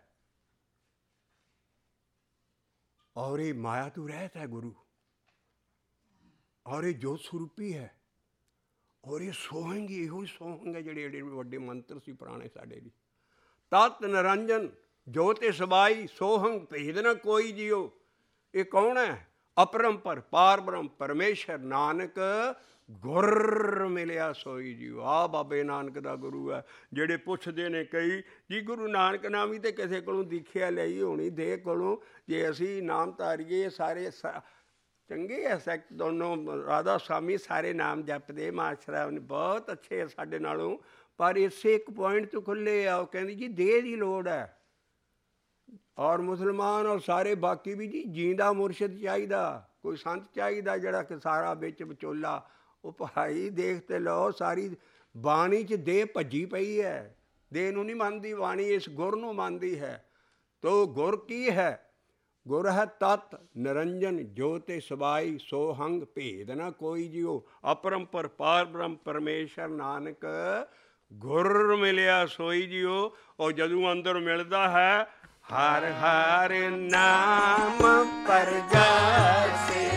ਔਰ ਇਹ ਮਾਇਆ ਤੋਂ ਰਹਿਤ ਹੈ ਗੁਰੂ, ਔਰ ਇਹ ਜੋਤ ਸਰੂਪੀ ਹੈ, ਔਰ ਇਹ ਸੋਹੰਗ ਇਹੋ ਹੀ ਸੋਹੰਗ ਹੈ ਜਿਹੜੇ ਏਡੇ ਵੱਡੇ ਮੰਤਰ ਸੀ ਪੁਰਾਣੇ ਸਾਡੇ ਲਈ। ਤਤ ਨਿਰੰਜਨ ਜੋਤਿ ਸਬਾਈ ਸੋਹੰਗ ਭੇਦ ਨਾ ਕੋਈ ਜੀਓ। ਇਹ ਕੌਣ ਹੈ? ਅਪਰੰਪਰ ਪਾਰ ਬ੍ਰਹਮ ਪਰਮੇਸ਼ਰ ਨਾਨਕ ਗੁਰ ਮਿਲਿਆ ਸੋਈ ਜੀਓ। ਆਹ ਬਾਬੇ ਨਾਨਕ ਦਾ ਗੁਰੂ ਹੈ। ਜਿਹੜੇ ਪੁੱਛਦੇ ਨੇ ਕਈ ਜੀ ਗੁਰੂ ਨਾਨਕ ਨਾਮ ਵੀ ਤਾਂ ਕਿਸੇ ਕੋਲੋਂ ਦੀਖਿਆ ਲਈ ਹੋਣੀ, ਦੇ ਕੋਲੋਂ ਜੇ ਅਸੀਂ ਨਾਮ ਧਾਰੀਏ ਸਾਰੇ ਚੰਗੇ ਹੈ ਸੈਕਟ ਦੋਨੋਂ, ਰਾਧਾ ਸਵਾਮੀ ਸਾਰੇ ਨਾਮ ਜਪਦੇ, ਮਾਸ਼ਰਾ ਬਹੁਤ ਅੱਛੇ ਆ ਸਾਡੇ ਨਾਲੋਂ, ਪਰ ਇਸੇ ਇੱਕ ਪੁਆਇੰਟ ਤੋਂ ਖੁੱਲ੍ਹੇ ਆ। ਉਹ ਕਹਿੰਦੀ ਜੀ ਦੇਹ ਦੀ ਲੋੜ ਹੈ, ਔਰ ਮੁਸਲਮਾਨ ਔਰ ਸਾਰੇ ਬਾਕੀ ਵੀ ਜੀ ਜੀਂਦਾ ਮੁਰਸ਼ਿਦ ਚਾਹੀਦਾ, ਕੋਈ ਸੰਤ ਚਾਹੀਦਾ ਜਿਹੜਾ ਕਿ ਸਾਰਾ ਵਿੱਚ ਵਿਚੋਲਾ। ਉਹ ਭਾਈ ਦੇਖ ਤੇ ਲਓ, ਸਾਰੀ ਬਾਣੀ 'ਚ ਦੇਹ ਭੱਜੀ ਪਈ ਹੈ, ਦੇਹ ਨੂੰ ਨਹੀਂ ਮੰਨਦੀ ਬਾਣੀ, ਇਸ ਗੁਰ ਨੂੰ ਮੰਨਦੀ ਹੈ। ਤੋ ਗੁਰ ਕੀ ਹੈ? ਗੁਰ ਹੈ ਤਤ ਨਿਰੰਜਨ ਜੋਤਿ ਸਬਾਈ, ਸੋ ਹੰਗ ਭੇਦ ਨਾ ਕੋਈ ਜਿਉ, ਅਪਰੰਪਰ ਪਾਰ ਬ੍ਰਹਮ ਪਰਮੇਸ਼ਰ ਨਾਨਕ ਗੁਰ ਮਿਲਿਆ ਸੋਈ ਜਿਉ। ਉਹ ਜਦੋਂ ਅੰਦਰ ਮਿਲਦਾ ਹੈ, ਹਰ ਹਰ ਨਾਮ ਪਰਗਾਸੇ,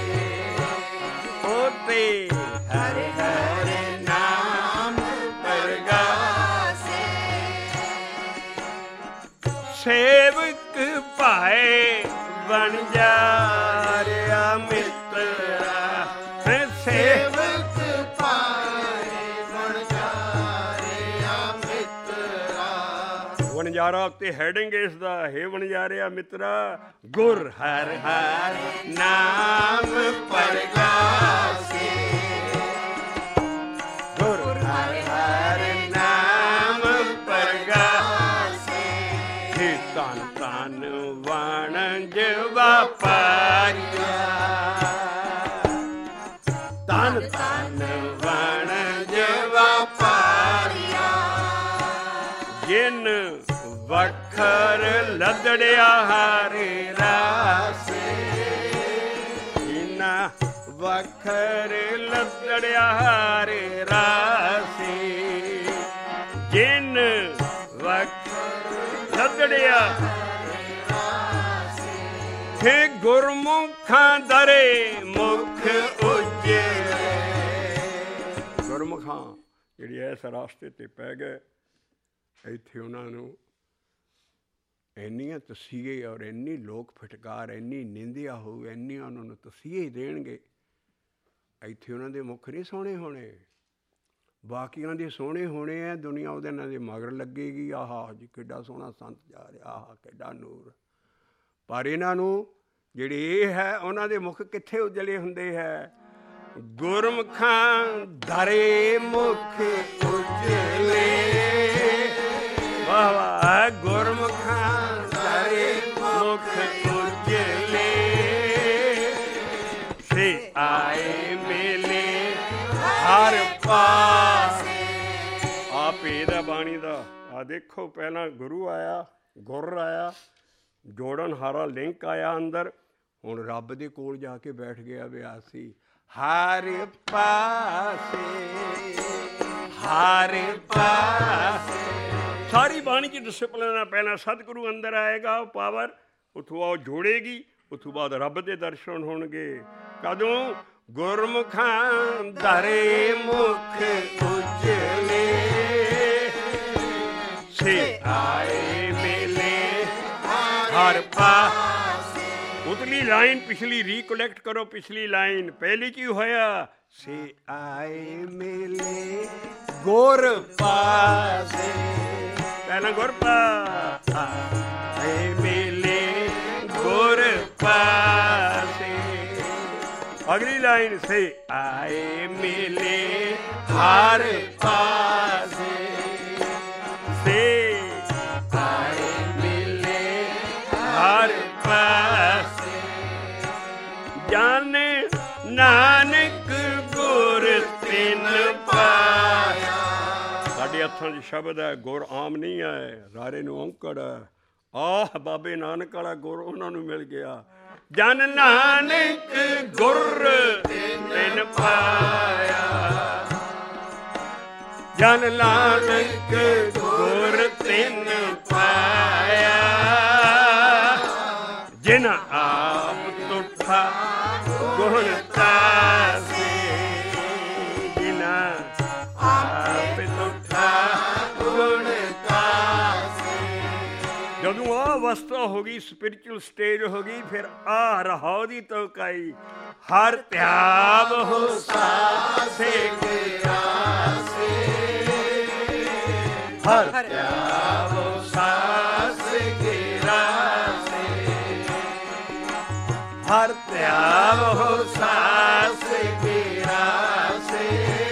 ਹੋਤੇ ਹਰ ਹਰ ਨਾਮ ਪਰਗਾਸੇ, ਸੇਵਕ ਭਾਏ ਬਣ ਜਾ ਰਿਹਾ ਮਿੱਤਰਾ, ਸੇਵਕ ਭਾਏ ਬਣ ਜਾ ਰਿਹਾ ਮਿੱਤਰਾ। ਵਣਜਾਰਾ ਉੱਤੇ ਹੈਡਿੰਗ ਇਸ ਦਾ, ਹੇ ਵਣਜਾਰਿਆ ਮਿੱਤਰਾ, ਗੁਰ ਹਰ ਹਰ ਨਾਮ ਪਰਗਾਸੇ, ਗੁਰ ਹਰ ਹਰ ਨਾਮ ਪਰਗਾਸੇ, ਹੇ ਧੰਨ ਧੰਨ ਵਣਜ ਵਾਪਾਰੀਆ, ਧੰਨ ਧੰਨ ਵਣਜ ਵਾਪਾਰੀਆ, ਜਿਨ ਵਖਰ ਲੱਦੜਿਆ ਹਾਰੇ ਰਾਸੇ, ਜਿਨਾ ਵਖਰ ਲੱਦੜਿਆ ਹਾਰੇ ਰਾਸੇ, ਜਿਨ ਵਖਰ ਲੱਦੜਿਆ ਹੇ ਗੁਰਮੁਖਾਂ ਦਰੇ ਮੁਖ ਉਜਲੇ। ਗੁਰਮੁਖਾਂ ਜਿਹੜੀ ਇਸ ਰਾਸਤੇ 'ਤੇ ਪੈ ਗਏ, ਇੱਥੇ ਉਹਨਾਂ ਨੂੰ ਇੰਨੀਆਂ ਤਸੀਹੇ ਔਰ ਇੰਨੀ ਲੋਕ ਫਟਕਾਰ, ਇੰਨੀ ਨਿੰਦਿਆ ਹੋਊ, ਇੰਨੀ ਉਹਨਾਂ ਨੂੰ ਤਸੀਹੇ ਦੇਣਗੇ। ਇੱਥੇ ਉਹਨਾਂ ਦੇ ਮੁੱਖ ਨਹੀਂ ਸੋਹਣੇ ਹੋਣੇ, ਬਾਕੀਆਂ ਦੇ ਸੋਹਣੇ ਹੋਣੇ ਹੈ। ਦੁਨੀਆ ਉਹਦੇ ਨਾਲ ਦੇ ਮਗਰ ਲੱਗੇਗੀ, ਆਹਾ ਜੀ ਕਿੱਡਾ ਸੋਹਣਾ ਸੰਤ ਜਾ ਰਿਹਾ, ਆਹਾ ਕਿੱਡਾ ਨੂਰ। ਪਰ ਇਹਨਾਂ ਨੂੰ ਜਿਹੜੇ ਇਹ ਹੈ, ਉਹਨਾਂ ਦੇ ਮੁੱਖ ਕਿੱਥੇ ਉਜਲੇ ਹੁੰਦੇ ਹੈ? ਗੁਰਮੁਖਾਂ ਦਰੇ ਮੁਖ ਉਜਲੇ, ਵਾਹ ਵਾਹ, ਗੁਰਮੁਖਾਂ ਦਰੇ ਮੁਖ ਉਜਲੇ, ਸੇ ਆਏ ਮੇਲੇ ਹਰ ਪਾਸੇ। ਆ ਭੇਦ ਹੈ ਬਾਣੀ ਦਾ। ਆ ਦੇਖੋ, ਪਹਿਲਾਂ ਗੁਰੂ ਆਇਆ, ਗੁਰ ਆਇਆ, ਜੋੜਨ ਹਾਰਾ ਲਿੰਕ ਆਇਆ ਅੰਦਰ, ਹੁਣ ਰੱਬ ਦੇ ਕੋਲ ਜਾ ਕੇ ਬੈਠ ਗਿਆ ਬਿਆਸੀ। ਹਰ ਪਾਸੇ ਹਰ ਪਾਸੇ, ਸਾਰੀ ਬਾਣੀ 'ਚ ਡਿਸਿਪਲਿਨ ਹੈ। ਪਹਿਲਾਂ ਸਤਿਗੁਰੂ ਅੰਦਰ ਆਏਗਾ, ਉਹ ਪਾਵਰ ਉੱਥੋਂ ਆ ਜੋੜੇਗੀ, ਉੱਥੋਂ ਬਾਅਦ ਰੱਬ ਦੇ ਦਰਸ਼ਨ ਹੋਣਗੇ। ਕਦੋਂ? ਗੁਰਮੁਖਾਂ ਦਰੇ ਮੁਖ ਉਜਲੇ, ਸੇ ਆਏ ਮੇਲੇ ਹਰ ਪਾਸੇ। ਉਤਲੀ ਲਾਈਨ ਪਿਛਲੀ ਰੀਕੋਲੈਕਟ ਕਰੋ, ਪਿਛਲੀ ਲਾਈਨ ਪਹਿਲੀ ਕੀ ਹੋਇਆ? ਸੇ ਆਏ ਮੇਲੇ ਗੁਰ ਪਾਸੇ, ਪਹਿਲਾਂ ਗੁਰ ਪਾਸੇ ਮੇਲੇ ਗੁਰ ਪਾਸੇ। ਅਗਲੀ ਲਾਈਨ ਸੇ ਆਏ ਮੇਲੇ ਹਰ ਪਾਸੇ, ਸੇ ਆਏ ਮੇਲੇ ਹਰ ਪਾਸੇ। ਜਾਣੇ ਨਾਨਕ ਗੁਰ ਤਿਨ ਪਾਇਆ। ਸਾਡੇ ਹੱਥਾਂ 'ਚ ਸ਼ਬਦ ਹੈ, ਗੁਰ ਆਮ ਨਹੀਂ ਹੈ, ਰਾਰੇ ਨੂੰ ਔਂਕੜ ਹੈ। ਆਹ ਬਾਬੇ ਨਾਨਕ ਵਾਲਾ ਗੁਰ ਉਹਨਾਂ ਨੂੰ ਮਿਲ ਗਿਆ। ਜਨ ਨਾਨਕ ਗੁਰ ਤਿਨ ਪਾਇਆ, ਜਨ ਨਾਨਕ ਗੁਰ ਤਿਨ ਪਾਇਆ। ਜਿਨ ਆਪ ਤੁਠਾ ਗੁਣ ਤਾਸੇ, ਜਿਨ ਆਪ ਤੁਠਾ ਗੁਣ ਤਾਸੇ। ਜਦੋਂ ਆਹ ਅਵਸਥਾ ਹੋ ਗਈ, ਸਪਿਰਿਚੁਅਲ ਸਟੇਜ ਹੋ ਗਈ, ਫਿਰ ਆਹ ਰਹਾਉ ਦੀ ਤੋਕਾਈ। ਹਰ ਧਿਆਵ ਹੋ ਸਾਸੇ ਗਿਰਾਸੇ, ਹਰ ਧਿਆਵ ਹੋ ਸਾਸੇ ਗਿਰਾਸੇ, ਹਰ ਧਿਆਵ त्यावो सास गिरा से,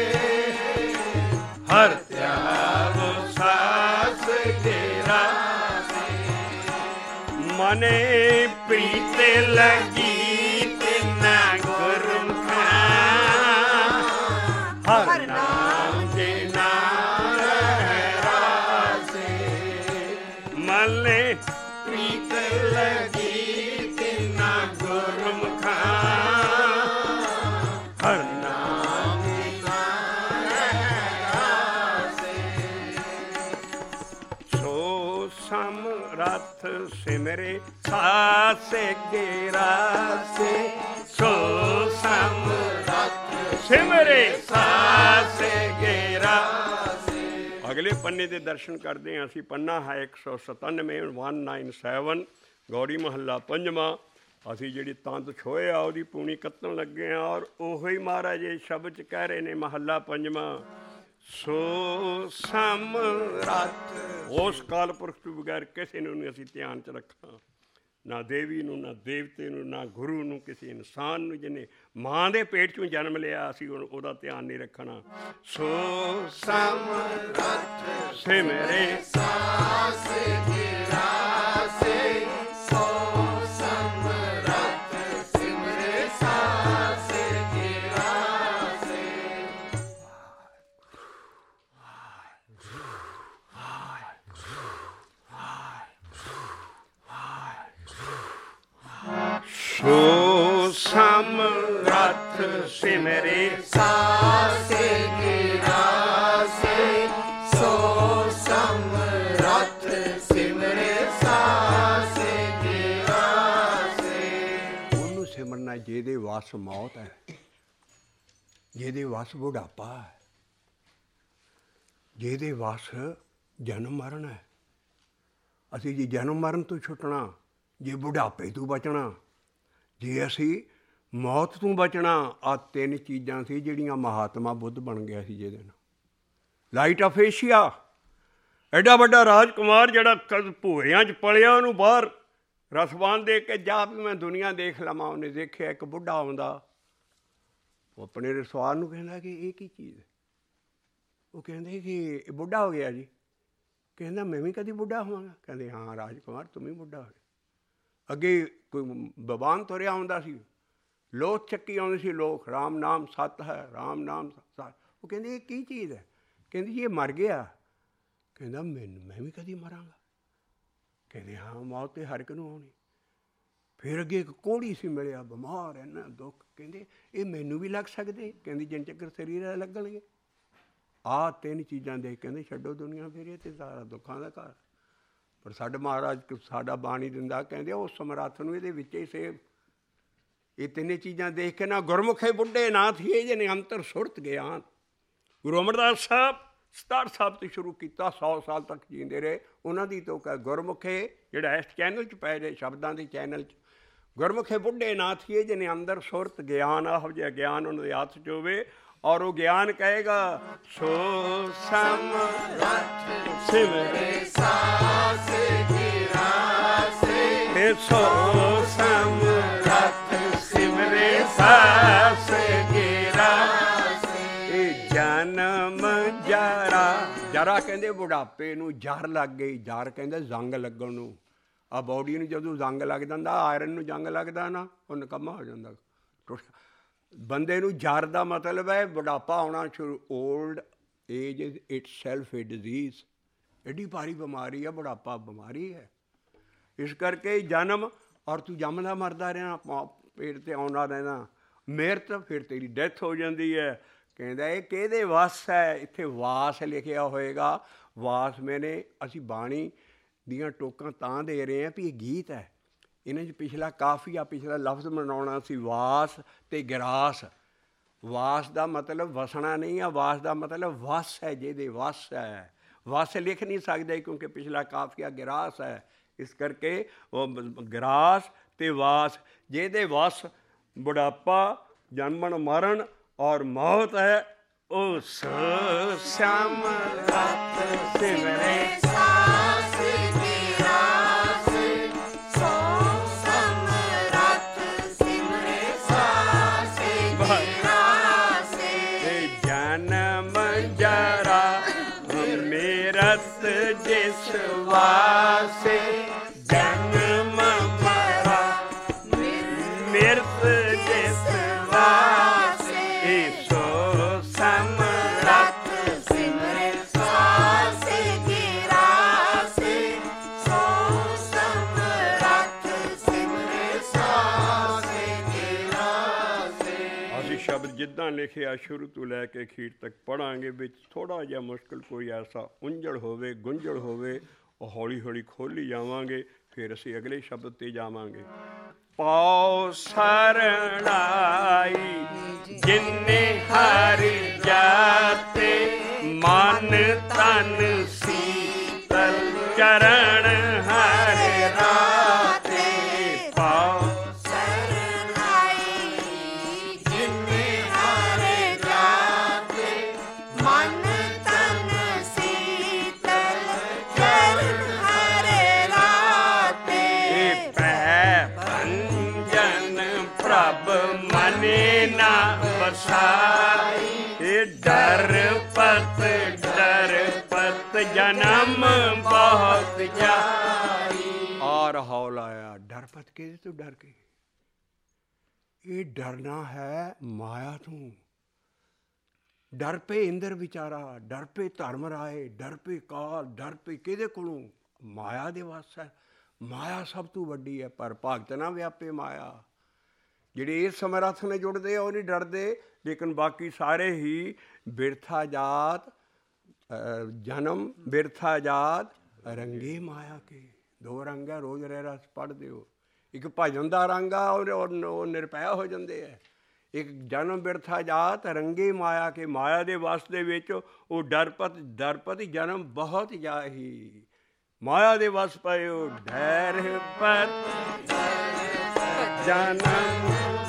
हर त्यावो सास गिरा से। मने प्रीत लगी तिना गुरमुखा, हर नाम जिना रासे। मने प्रीत लगी तिना गुरमुखा, हर नाम जिना रासे। सो समरथ सिमरे सास गिरा से, सो समरथ सिमरे सास गिरा से। अगले पन्ने ਦੇ ਦਰਸ਼ਨ ਕਰਦੇ ਹਾਂ ਅਸੀਂ। ਪੰਨਾ ਹੈ ਇੱਕ ਸੌ ਸਤਾਨਵੇਂ ਇੱਕ ਸੌ ਸੱਤਰ, ਗੌੜੀ ਮਹੱਲਾ ਪੰਜਵਾਂ। ਅਸੀਂ ਜਿਹੜੀ ਤੰਦ ਛੋਏ ਆ ਉਹਦੀ ਪੂਣੀ ਕੱਤਣ ਲੱਗੇ ਹਾਂ, ਔਰ ਉਹੋ ਹੀ ਮਹਾਰਾਜ ਇਹ ਸ਼ਬਦ 'ਚ ਕਹਿ ਰਹੇ ਨੇ ਮਹੱਲਾ ਪੰਜਵਾਂ। ਸੋ ਸਮਰੱਥ, ਉਸ ਕਾਲ ਪੁਰਖ ਤੋਂ ਬਗੈਰ ਕਿਸੇ ਨੂੰ ਨਹੀਂ ਅਸੀਂ ਧਿਆਨ 'ਚ ਰੱਖਾਂ, ਨਾ ਦੇਵੀ ਨੂੰ, ਨਾ ਦੇਵਤੇ ਨੂੰ, ਨਾ ਗੁਰੂ ਨੂੰ, ਕਿਸੇ ਇਨਸਾਨ ਨੂੰ ਜਿਹਨੇ ਮਾਂ ਦੇ ਪੇਟ 'ਚੋਂ ਜਨਮ ਲਿਆ ਅਸੀਂ ਹੁਣ ਉਹਦਾ ਧਿਆਨ ਨਹੀਂ ਰੱਖਣਾ। ਸੋ ਸਮਰੱਥ ਸਿਮਰੇ ਸਾਸ गिरा से, सो समरथ सिमरे सास गिरा से। सो समरथ सिमरे सास गिरा से, सो समरथ सिमरे सास गिरा से। ਉਹਨੂੰ ਸਿਮਰਨਾ ਜਿਹਦੇ ਵਸ ਮੌਤ ਹੈ, ਜਿਹਦੇ ਵਸ ਬੁਢਾਪਾ ਹੈ, ਜਿਹਦੇ ਵਸ ਜਨਮ ਮਰਨ ਹੈ। ਅਸੀਂ ਜੀ ਜਨਮ ਮਰਨ ਤੋਂ ਛੁੱਟਣਾ, ਜੇ ਬੁਢਾਪੇ ਤੋਂ ਬਚਣਾ, ਜੇ ਅਸੀਂ ਮੌਤ ਤੋਂ ਬਚਣਾ, ਆਹ ਤਿੰਨ ਚੀਜ਼ਾਂ ਸੀ ਜਿਹੜੀਆਂ ਮਹਾਤਮਾ ਬੁੱਧ ਬਣ ਗਿਆ ਸੀ ਜਿਹਦੇ ਨਾਲ। ਲਾਈਟ ਆਫ ਏਸ਼ੀਆ, ਐਡਾ ਵੱਡਾ ਰਾਜਕੁਮਾਰ ਜਿਹੜਾ ਕਦ ਭੂਰਿਆਂ 'ਚ ਪਲਿਆ, ਉਹਨੂੰ ਬਾਹਰ ਰਸਵਾਨ ਦੇ ਕੇ ਜਾ ਵੀ ਮੈਂ ਦੁਨੀਆ ਦੇਖ ਲਵਾਂ। ਉਹਨੇ ਦੇਖਿਆ ਇੱਕ ਬੁੱਢਾ ਆਉਂਦਾ, ਉਹ ਆਪਣੇ ਰਸਵਾਨ ਨੂੰ ਕਹਿੰਦਾ ਕਿ ਇਹ ਕੀ ਚੀਜ਼ ਹੈ। ਉਹ ਕਹਿੰਦੇ ਕਿ ਇਹ ਬੁੱਢਾ ਹੋ ਗਿਆ ਜੀ। ਕਹਿੰਦਾ ਮੈਂ ਵੀ ਕਦੀ ਬੁੱਢਾ ਹੋਵਾਂਗਾ। ਕਹਿੰਦੇ ਹਾਂ ਰਾਜਕੁਮਾਰ ਤੂੰ ਵੀ ਬੁੱਢਾ ਹੋ ਗਿਆ। ਅੱਗੇ ਕੋਈ ਬਵਾਨ ਤੁਰਿਆ ਆਉਂਦਾ ਸੀ, ਲੋਥ ਚੱਕੀ ਆਉਂਦੀ ਸੀ ਲੋਕ, ਰਾਮ ਨਾਮ ਸੱਤ ਹੈ, ਰਾਮ ਨਾਮ ਸੱਤ। ਉਹ ਕਹਿੰਦੇ ਇਹ ਕੀ ਚੀਜ਼ ਹੈ। ਕਹਿੰਦੀ ਜੀ ਇਹ ਮਰ ਗਿਆ। ਕਹਿੰਦਾ ਮੈਨੂੰ ਮੈਂ ਵੀ ਕਦੀ ਮਰਾਂਗਾ। ਕਹਿੰਦੇ ਹਾਂ ਮੌਤ ਤਾਂ ਹਰ ਇੱਕ ਨੂੰ ਆਉਣੀ। ਫਿਰ ਅੱਗੇ ਇੱਕ ਕੋਹੜੀ ਸੀ ਮਿਲਿਆ, ਬਿਮਾਰ ਹੈ ਨਾ, ਦੁੱਖ। ਕਹਿੰਦੇ ਇਹ ਮੈਨੂੰ ਵੀ ਲੱਗ ਸਕਦੇ। ਕਹਿੰਦੀ ਜਿੰਨ ਚੱਕਰ ਸਰੀਰ ਲੱਗਣਗੇ। ਆਹ ਤਿੰਨ ਚੀਜ਼ਾਂ ਦੇਖ ਕਹਿੰਦੇ ਛੱਡੋ ਦੁਨੀਆ ਫਿਰ ਇਹ ਤਾਂ ਸਾਰਾ ਦੁੱਖਾਂ ਦਾ ਘਰ। ਪਰ ਸਾਡਾ ਮਹਾਰਾਜ ਸਾਡਾ ਬਾਣੀ ਦਿੰਦਾ, ਕਹਿੰਦੇ ਉਸ ਸਮਰੱਥ ਨੂੰ ਇਹਦੇ ਵਿੱਚ ਹੀ ਸੇਵ। ਇਹ ਤਿੰਨੇ ਚੀਜ਼ਾਂ ਦੇਖ ਕੇ ਨਾ ਗੁਰਮੁਖੇ ਬੁੱਢੇ ਨਾ ਥੀਏ ਜਿਹਨੇ ਅੰਤਰ ਸੁਰਤ ਗਿਆਨ। ਗੁਰੂ ਅਮਰਦਾਸ ਸਾਹਿਬ ਸਤਾਰ ਸਾਹਿਬ ਤੋਂ ਸ਼ੁਰੂ ਕੀਤਾ, ਸੌ ਸਾਲ ਤੱਕ ਜੀਂਦੇ ਰਹੇ। ਉਹਨਾਂ ਦੀ ਤੋਂ ਕਹਿ ਗੁਰਮੁਖੇ ਜਿਹੜਾ ਇਸ ਚੈਨਲ 'ਚ ਪੈ ਜਾਏ, ਸ਼ਬਦਾਂ ਦੇ ਚੈਨਲ 'ਚ, ਗੁਰਮੁਖੇ ਬੁੱਢੇ ਨਾ ਥੀਏ ਜਿਹਨੇ ਅੰਦਰ ਸੁਰਤ ਗਿਆਨ। ਇਹੋ ਜਿਹਾ ਗਿਆਨ ਉਹਨਾਂ ਦੇ ਹੱਥ 'ਚ ਹੋਵੇ, ਔਰ ਉਹ ਗਿਆਨ ਕਹੇਗਾ ਸੋ ਸਮਰੱਥ ਸਿਮਰੇ ਸਾਸ गिरा से, सो समरथ सिमरे सास गिरा से। ਇਹ ਜਨਮ ਜਰਾ, ਜਰਾ ਕਹਿੰਦੇ ਬੁਢਾਪੇ ਨੂੰ, ਜਰ ਲੱਗ ਗਈ। ਜਰ ਕਹਿੰਦੇ ਜ਼ੰਗ ਲੱਗਣ ਨੂੰ। ਆ ਬੋਡੀ ਨੂੰ ਜਦੋਂ ਜ਼ੰਗ ਲੱਗ ਜਾਂਦਾ, ਆਇਰਨ ਨੂੰ ਜੰਗ ਲੱਗਦਾ ਨਾ, ਉਹ ਨਿਕੰਮਾ ਹੋ ਜਾਂਦਾ। ਬੰਦੇ ਨੂੰ ਜਰ ਦਾ ਮਤਲਬ ਹੈ ਬੁਢਾਪਾ ਆਉਣਾ ਸ਼ੁਰੂ। Old age is itself a disease. ਐਡੀ ਭਾਰੀ ਬਿਮਾਰੀ ਆ ਬੁਢਾਪਾ, ਬਿਮਾਰੀ ਹੈ। ਇਸ ਕਰਕੇ ਜਨਮ, ਔਰ ਤੂੰ ਜੰਮਦਾ ਮਰਦਾ ਰਹਿਣਾ, ਪੇਟ 'ਤੇ ਆਉਂਦਾ ਰਹਿਣਾ। ਮਿਰਤ, ਫਿਰ ਤੇਰੀ ਡੈਥ ਹੋ ਜਾਂਦੀ ਹੈ। ਕਹਿੰਦਾ ਇਹ ਕਿਹਦੇ ਵਾਸ ਹੈ। ਇੱਥੇ ਵਾਸ ਲਿਖਿਆ ਹੋਏਗਾ। ਵਾਸ ਮੈਨੇ ਅਸੀਂ ਬਾਣੀ ਦੀਆਂ ਟੋਕਾਂ ਤਾਂ ਦੇ ਰਹੇ ਹਾਂ ਵੀ ਇਹ ਗੀਤ ਹੈ। ਇਹਨਾਂ 'ਚ ਪਿਛਲਾ ਕਾਫੀਆ, ਪਿਛਲਾ ਲਫ਼ਜ਼ ਬਣਾਉਣਾ ਸੀ ਵਾਸ ਅਤੇ ਗਿਰਾਸ। ਵਾਸ ਦਾ ਮਤਲਬ ਵਸਣਾ ਨਹੀਂ ਆ, ਵਾਸ ਦਾ ਮਤਲਬ ਵਸ ਹੈ, ਜਿਹਦੇ ਵਸ ਹੈ। ਵਸ ਲਿਖ ਨਹੀਂ ਸਕਦੇ ਕਿਉਂਕਿ ਪਿਛਲਾ ਕਾਫੀਆ ਗਿਰਾਸ ਹੈ। ਇਸ ਕਰਕੇ ਉਹ ਗਿਰਾਸ ਅਤੇ ਵਾਸ, ਜਿਹਦੇ ਵਸ ਬੁਢਾਪਾ, ਜਨਮਣ ਮਰਨ ਔਰ ਮੌਤ ਹੈ। ਉਸ ਸਮਰੱਥ ਸਿਮਰੇ ਸਾਸ ਗਿਰਾ ਸੇ, ਸੋ ਸਮਰੱਥ ਸਿਮਰੇ मिरत जिस वासे जन्म मरा, मिरत जिस वासे सो समरथ सिमरे सासे गिरासे, सो समरथ सिमरे सासे गिरासे। ਅਸੀਂ ਸ਼ਬਦ ਜਿੱਦਾਂ ਲਿਖਿਆ ਸ਼ੁਰੂ ਤੋਂ ਲੈ ਕੇ ਅਖੀਰ ਤੱਕ ਪੜ੍ਹਾਂਗੇ। ਵਿੱਚ ਥੋੜ੍ਹਾ ਜਿਹਾ ਮੁਸ਼ਕਿਲ ਕੋਈ ਐਸਾ ਉੰਝੜ ਹੋਵੇ, ਗੁੰਝੜ ਹੋਵੇ, ਉਹ ਹੌਲੀ ਹੌਲੀ ਖੋਲ੍ਹੀ ਜਾਵਾਂਗੇ, ਫਿਰ ਅਸੀਂ ਅਗਲੇ ਸ਼ਬਦ 'ਤੇ ਜਾਵਾਂਗੇ। ਪਾਉ ਸਰਣਾਈ ਜਿਨੇ ਹਰਿ ਜਾਤੇ, ਮਨ ਤਨ ਸੀਤਲ ਚਰਨ ਹਰਿ ਰਾਤੇ। ਪਾਉ ਸਰਣਾਈ ਜਿਨੇ ਹਰਿ ਜਾਤੇ, ਮਨ ਤਨ ਸੀਤਲ ਚਰਨ ਹਰਿ ਰਾਤੇ। ਪੈ ਭੰਜਨ ਪ੍ਰਭ ਮਨੇ ਨਾ ਵਸਾਈ, ਡਰ ਪਤ ਡਰ ਪਤ ਜਨਮ ਬਹੁਤ ਜਾਈ। ਔਰ ਹੌਲ ਆਇਆ ਡਰਪਤ ਕਿਹਦੇ ਤੋਂ ਡਰ ਕੇ? ਇਹ ਡਰਨਾ ਹੈ ਮਾਇਆ ਤੋਂ। ਡਰ ਪੇ ਇੰਦਰ ਵਿਚਾਰਾ, ਡਰ ਪੇ ਧਰਮ ਰਾਏ, ਡਰ ਪੇ ਕਾਲ, ਡਰ ਪੇ ਕਿਹਦੇ ਕੋਲੋਂ? ਮਾਇਆ ਦੇ ਵੱਸ ਹੈ। ਮਾਇਆ ਸਭ ਤੋਂ ਵੱਡੀ ਹੈ, ਪਰ ਭਗਤ ਨਾ ਵਿਆਪੇ ਮਾਇਆ। ਜਿਹੜੇ ਇਸ ਸਮਰੱਥ ਨਾਲ ਜੁੜਦੇ ਆ ਉਹ ਨਹੀਂ ਡਰਦੇ, ਲੇਕਿਨ ਬਾਕੀ ਸਾਰੇ ਹੀ ਬਿਰਥਾ ਜਾਤ ਜਨਮ, ਬਿਰਥਾ ਜਾਤ ਰੰਗੇ ਮਾਇਆ ਕੇ। ਦੋ ਰੰਗ ਹੈ, ਰੋਜ਼ ਰਹਿ ਰਸ ਪੜ੍ਹਦੇ ਹੋ। ਇੱਕ ਭਜਨ ਦਾ ਰੰਗ ਆ, ਉਹ ਨਿਰਭੈ ਹੋ ਜਾਂਦੇ ਹੈ। ਇੱਕ ਜਨਮ ਬਿਰਥਾ ਜਾਤ ਰੰਗੇ ਮਾਇਆ ਕੇ, ਮਾਇਆ ਦੇ ਵਸ ਦੇ ਵਿੱਚ ਉਹ ਡਰਪਤ ਡਰਪਤ ਜਨਮ ਬਹੁਤ ਜਾਹੀ। ਮਾਇਆ ਦੇ ਵਸ ਪਏ ਉਹ ਡਰ ਪਤ ਜਨਮ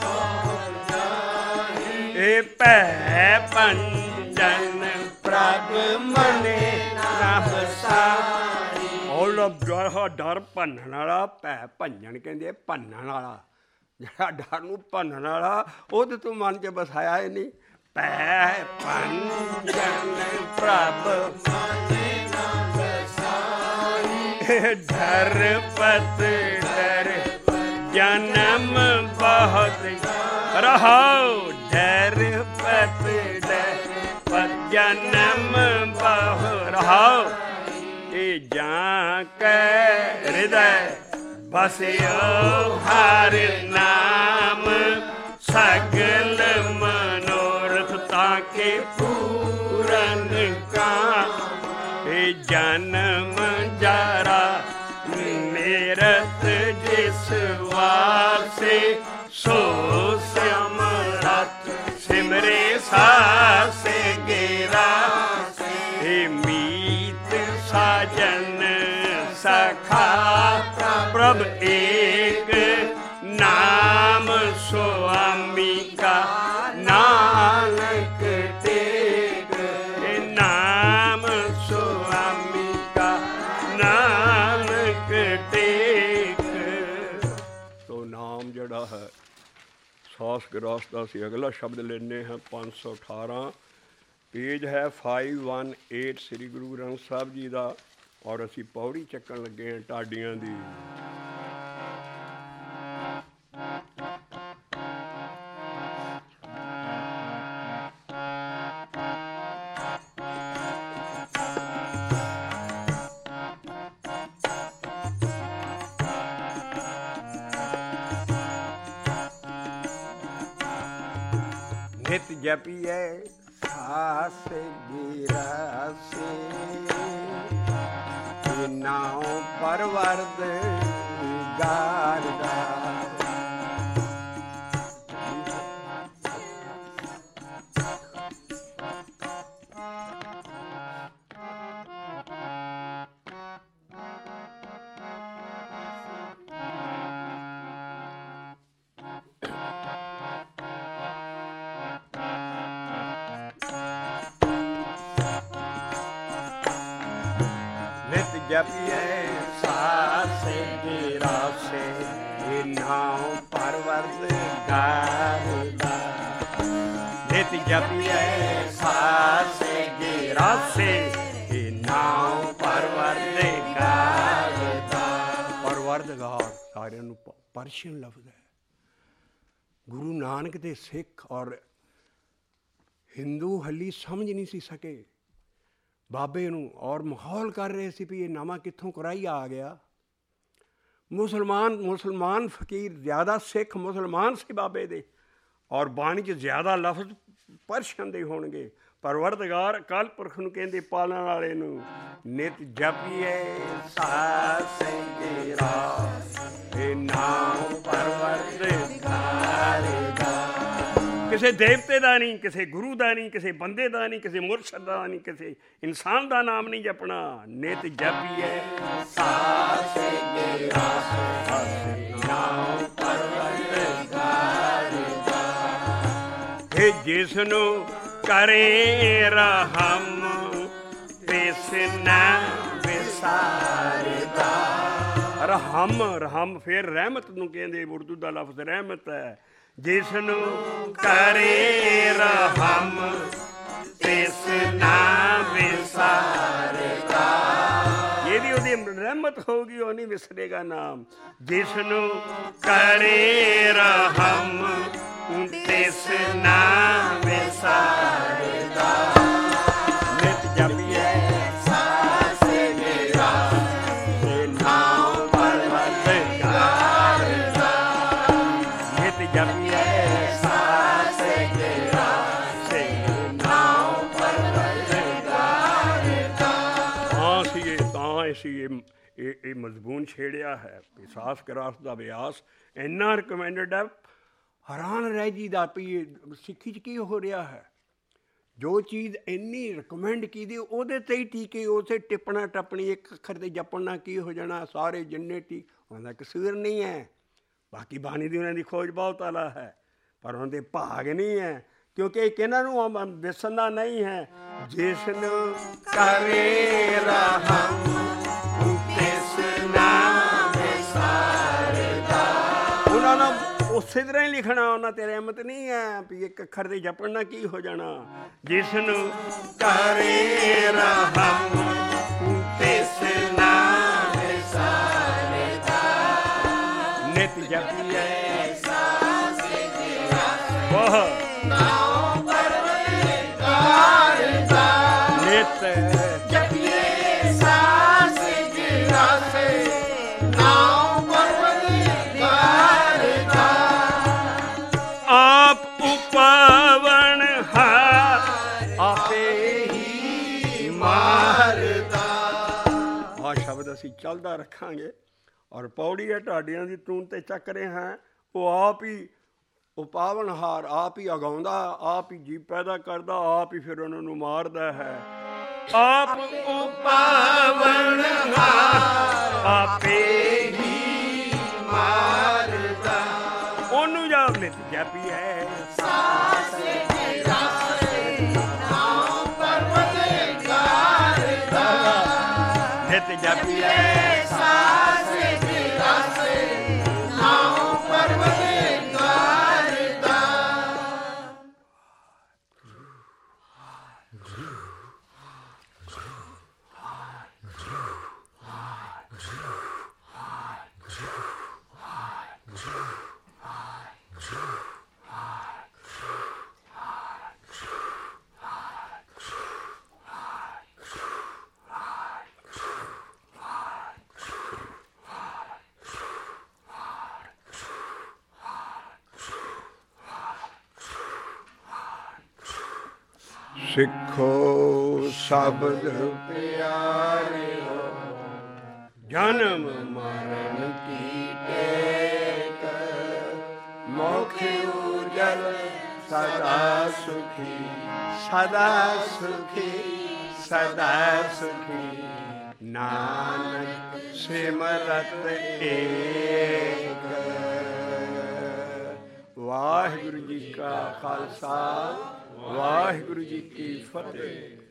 ਇਹ ਭੈ ਭੰਜਨ ਪ੍ਰਭ ਮਨੇ ਨਾ ਵਸਾਈ। ਉਹ ਡਰ ਭੰਨਣ ਵਾਲਾ, ਭੈ ਭੰਜਨ ਕਹਿੰਦੇ ਭੰਨਣ ਵਾਲਾ। ਜਿਹੜਾ ਡਰ ਨੂੰ ਭੰਨਣ ਵਾਲਾ ਉਹਦੇ ਤੋਂ ਮਨ 'ਚ ਵਸਾਇਆ ਹੀ ਨਹੀਂ। ਭੈ ਭੰਜਨ ਪ੍ਰਭ ਮਨੇ ਨਾ ਵਸਾਈ, ਡਰ ਪਤ ਡਰ ਜਨਮ ਬਹੁਤ ਰਹਾਉ। ਡਰ ਪਤ ਡਰ ਪਤ ਜਨਮ ਬਹੁ ਰਹਾਉ। ਇਹ ਜਾਂ ਕੈ ਹਿਰਦੈ ਬਸਿਓ ਹਰਿ ਨਾਮ, ਸਗਲ ਮਨੋਰਥ ਤਾਕੇ ਪੂਰਨ ਕਾਮ। ਇਹ ਜਨਮ ਜਾਰਾ ਮੇਰਤ ਜਿਸ ਵਾਸੇ, ਸੋ ਸਮਰੱਥ ਸਿਮਰੇ ਸਾਸੇ ਗਿਰਾਸੇ। ਇਹ ਮੀਤ ਸਾਜਨ ਸਖਾ ਪ੍ਰਭ ਏਕ, ਨਾਮ ਸੁਆਮੀ ਕਾ ਨਾਨਕ ਟੇਕ। ਇਹ ਨਾਮ ਸੁਆਮੀ ਕਾ ਨਾਨਕ ਟੇਕ। ਤੋ ਨਾਮ ਜਿਹੜਾ ਹੈ ਸਾਸ ਗਰਾਸ ਦਾ ਅਸੀਂ ਅਗਲਾ ਸ਼ਬਦ ਲੈਂਦੇ ਹਾਂ। ਪੰਜ ਸੌ ਅਠਾਰਾਂ ਪੇਜ ਹੈ five one eight Sri Guru Granth Sahib ji ਦਾ, ਔਰ ਅਸੀਂ ਪੌੜੀ ਚੱਕਣ ਲੱਗੇ ਹਾਂ ਢਾਡੀਆਂ ਦੀ। ਨਿਤ ਜਪੀਏ ਸਾਸ ਗਿਰਾਸੇ, ਨਾਉ ਪਰਵਰਦ ਗਾਰਦਾ। ਜਪੀਏ ਸਾਸੇ ਗਿਰਾਸੇ, ਨਾਉ ਪਰਵਰਦ ਗਾਰਦਾ। ਨਿਤ ਜਪੀਏ ਸਾਸੇ ਗਿਰਾਸੇ, ਨਾਉ ਪਰਵਰਦਿਗਾਰ ਦਾ। ਪਰਵਰਦਿਗਾਰ ਸਾਰਿਆਂ ਨੂੰ ਪਰਸ਼ੀਅਨ ਲਫ਼ਜ਼ ਹੈ। ਗੁਰੂ ਨਾਨਕ ਦੇ ਸਿੱਖ ਔਰ ਹਿੰਦੂ ਹਲੀ ਸਮਝ ਨਹੀਂ ਸੀ ਸਕੇ ਬਾਬੇ ਨੂੰ, ਔਰ ਮਾਹੌਲ ਕਰ ਰਹੇ ਸੀ ਵੀ ਇਹ ਨਵਾਂ ਕਿੱਥੋਂ ਕੁਰਾਈ ਆ ਗਿਆ। ਮੁਸਲਮਾਨ ਮੁਸਲਮਾਨ ਫਕੀਰ ਜ਼ਿਆਦਾ, ਸਿੱਖ ਮੁਸਲਮਾਨ ਸੀ ਬਾਬੇ ਦੇ, ਔਰ ਬਾਣੀ 'ਚ ਜ਼ਿਆਦਾ ਲਫ਼ਜ਼ ਪਰਸ਼ੀਅਨ ਦੇ ਹੋਣਗੇ। ਪਰਵਰਦਗਾਰ ਅਕਾਲ ਪੁਰਖ ਨੂੰ ਕਹਿੰਦੇ, ਪਾਲਣ ਵਾਲੇ ਨੂੰ, ਨਿਤ ਜਪੀਏ ਸਾਸ ਤੇਰਾ, ਇਹ ਨਾਮ ਪਰਵਰਦਗਾਰ ਦਾ। ਕਿਸੇ ਦੇਵਤੇ ਦਾ ਨਹੀਂ, ਕਿਸੇ ਗੁਰੂ ਦਾ ਨਹੀਂ, ਕਿਸੇ ਬੰਦੇ ਦਾ ਨਹੀਂ, ਕਿਸੇ ਮੁਰਸ਼ਦ ਦਾ ਨਹੀਂ, ਕਿਸੇ ਇਨਸਾਨ ਦਾ ਨਾਮ ਨਹੀਂ ਜਪਣਾ। ਨਿਤ ਜਪੀਏ ਸਾਸ ਤੇਰਾ, ਨਾਮ ਪਰਵਰਦਗਾਰ ਦਾ। ਇਹ ਜਿਸ ਨੂੰ ਕਰੇ ਰਹਮ ਤਿਸ ਨਾ ਵਿਸਾਰਦਾ। ਰਹਮ, ਰਹਮ ਫਿਰ ਰਹਿਮਤ ਨੂੰ ਕਹਿੰਦੇ, ਉਰਦੂ ਦਾ ਲਫ਼ਜ਼ ਰਹਿਮਤ ਹੈ। ਜਿਸ ਨੂੰ ਕਰੇ ਰਹਮ ਤਿਸ ਨਾ ਵਿਸਾਰਦਾ। ਇਹਦੀ ਉਹਦੀ ਰਹਿਮਤ ਹੋਊਗੀ, ਉਹ ਨਹੀਂ ਵਿਸਰੇਗਾ ਨਾਮ। ਜਿਸ ਨੂੰ ਕਰੇ ਰਹਮ ਤਿਸ ਨਾ ਵਿਸਾਰਦਾ। ਨਿਤ ਜਪੀਏ ਸਾਸ ਤੇਰਾ, ਇਹ ਨਾਮ ਪਰਵਰਦਗਾਰ ਦਾ। ਨਿਤ ਜਪੀਏ ਸਾਸ ਤੇਰਾ, ਇਹ ਨਾਮ ਪਰਵਰਦਗਾਰ ਦਾ। ਤਾਂ ਅਸੀਂ ਇਹ ਤਾਂ ਅਸੀਂ ਇਹ ਇਹ ਮਜ਼ਬੂਨ ਛੇੜਿਆ ਹੈ ਵੀ ਸਾਸ ਗਰਾਸ ਦਾ ਅਭਿਆਸ ਇੰਨਾ ਰਿਕਮੈਂਡਡ ਹੈ। ਹੈਰਾਨ ਰਹਿ ਜੀਦਾ ਵੀ ਸਿੱਖੀ 'ਚ ਕੀ ਹੋ ਰਿਹਾ ਹੈ। ਜੋ ਚੀਜ਼ ਇੰਨੀ ਰਿਕਮੈਂਡ ਕੀਤੀ ਉਹਦੇ 'ਤੇ ਹੀ ਟੀਕੇ, ਉਸੇ ਟਿੱਪਣਾ ਟੱਪਣੀ, ਇੱਕ ਅੱਖਰ 'ਤੇ ਜਪਣ ਨਾਲ ਕੀ ਹੋ ਜਾਣਾ, ਸਾਰੇ ਜਿੰਨੇ ਟੀ ਉਹਨਾਂ ਦਾ ਕਸੂਰ ਨਹੀਂ ਹੈ। ਬਾਕੀ ਬਾਣੀ ਦੀ ਉਹਨਾਂ ਦੀ ਖੋਜ ਬਹੁਤ ਆਲਾ ਹੈ, ਪਰ ਉਹਨਾਂ ਦੇ ਭਾਗ ਨਹੀਂ ਹੈ, ਕਿਉਂਕਿ ਇੱਕ ਇਹਨਾਂ ਨੂੰ ਵਿਸਰਨਾ ਨਹੀਂ ਹੈ। ਜਿਸ ਨੂੰ ਕਰੇ ਰਹਮ ਤਿਸ ਨਾ ਵਿਸਾਰਦਾ। ਉਹਨਾਂ ਨੂੰ ਉਸੇ ਤਰ੍ਹਾਂ ਹੀ ਲਿਖਣਾ, ਉਹਨਾਂ ਤੇ ਰਹਿਮਤ ਨਹੀਂ ਹੈ ਵੀ ਇੱਕ ਅੱਖਰ ਦੇ ਜਪਣ ਨਾਲ ਕੀ ਹੋ ਜਾਣਾ। ਜਿਸ ਨੂੰ ਕਰੇ ਰਹਮ ਤਿਸ ਨਾ ਵਿਸਾਰਦਾ। ਨਿਤ ਜਪੀਏ ਸਾਸ ਤੇਰਾ, ਨਾਮ ਪਰਵਰਦਗਾਰ ਦਾ। ਨਿਤ ਜਪੀਏ ਸਾਸ ਤੇਰਾ, ਨਾਮ ਪਰਵਰਦਗਾਰ ਦਾ। ਆਪ ਉਪਾਵਨ ਹਾਰ, ਆਪੇ ਹੀ ਮਾਰਦਾ। ਆਹ ਸ਼ਬਦ ਅਸੀਂ ਚੱਲਦਾ ਰੱਖਾਂਗੇ। ਔਰ ਪੌੜੀ ਹੈ ਢਾਡੀਆਂ ਦੀ ਟੂਨ 'ਤੇ ਚੱਕ ਰਹੇ ਹਾਂ। ਉਹ ਆਪ ਹੀ ਉਪਾਵਨਹਾਰ, ਆਪ ਹੀ ਅਗਾਉਂਦਾ, ਆਪ ਹੀ ਜੀਵ ਪੈਦਾ ਕਰਦਾ, ਆਪ ਹੀ ਫਿਰ ਉਹਨਾਂ ਨੂੰ ਮਾਰਦਾ ਹੈ। ਆਪ ਉਪਾਵਨਹਾਰ, ਆਪੇ ਹੀ ਮਾਰਦਾ। ਉਹਨੂੰ ਜਾ ਨਿਤ ਜਪੀਏ ਸਾਸ ਤੇਰਾ, ਨਾਮ ਪਰਵਰਦਗਾਰ ਦਾ। ਨਿਤ ਜਪੀਏ ਸਾਸ ਤੇਰਾ, ਨਾਮ ਪਰਵਰਦਗਾਰ ਦਾ। ਸਿੱਖੋ ਸ਼ਬਦ ਪਿਆਰਿਓ, ਜਨਮ ਮਰਨ ਕੀ ਟੇਕ, ਮੋਖ ਉਜਲ ਸਦਾ ਸੁਖੀ, ਸਦਾ ਸੁਖੀ, ਸਦਾ ਸੁਖੀ। ਨਾਨਕ ਸਿਮਰਤ ਏਕ। ਵਾਹਿਗੁਰੂ ਜੀ ਕਾ ਖਾਲਸਾ, ਵਾਹਿਗੁਰੂ ਜੀ ਕੀ ਫਤਿਹ।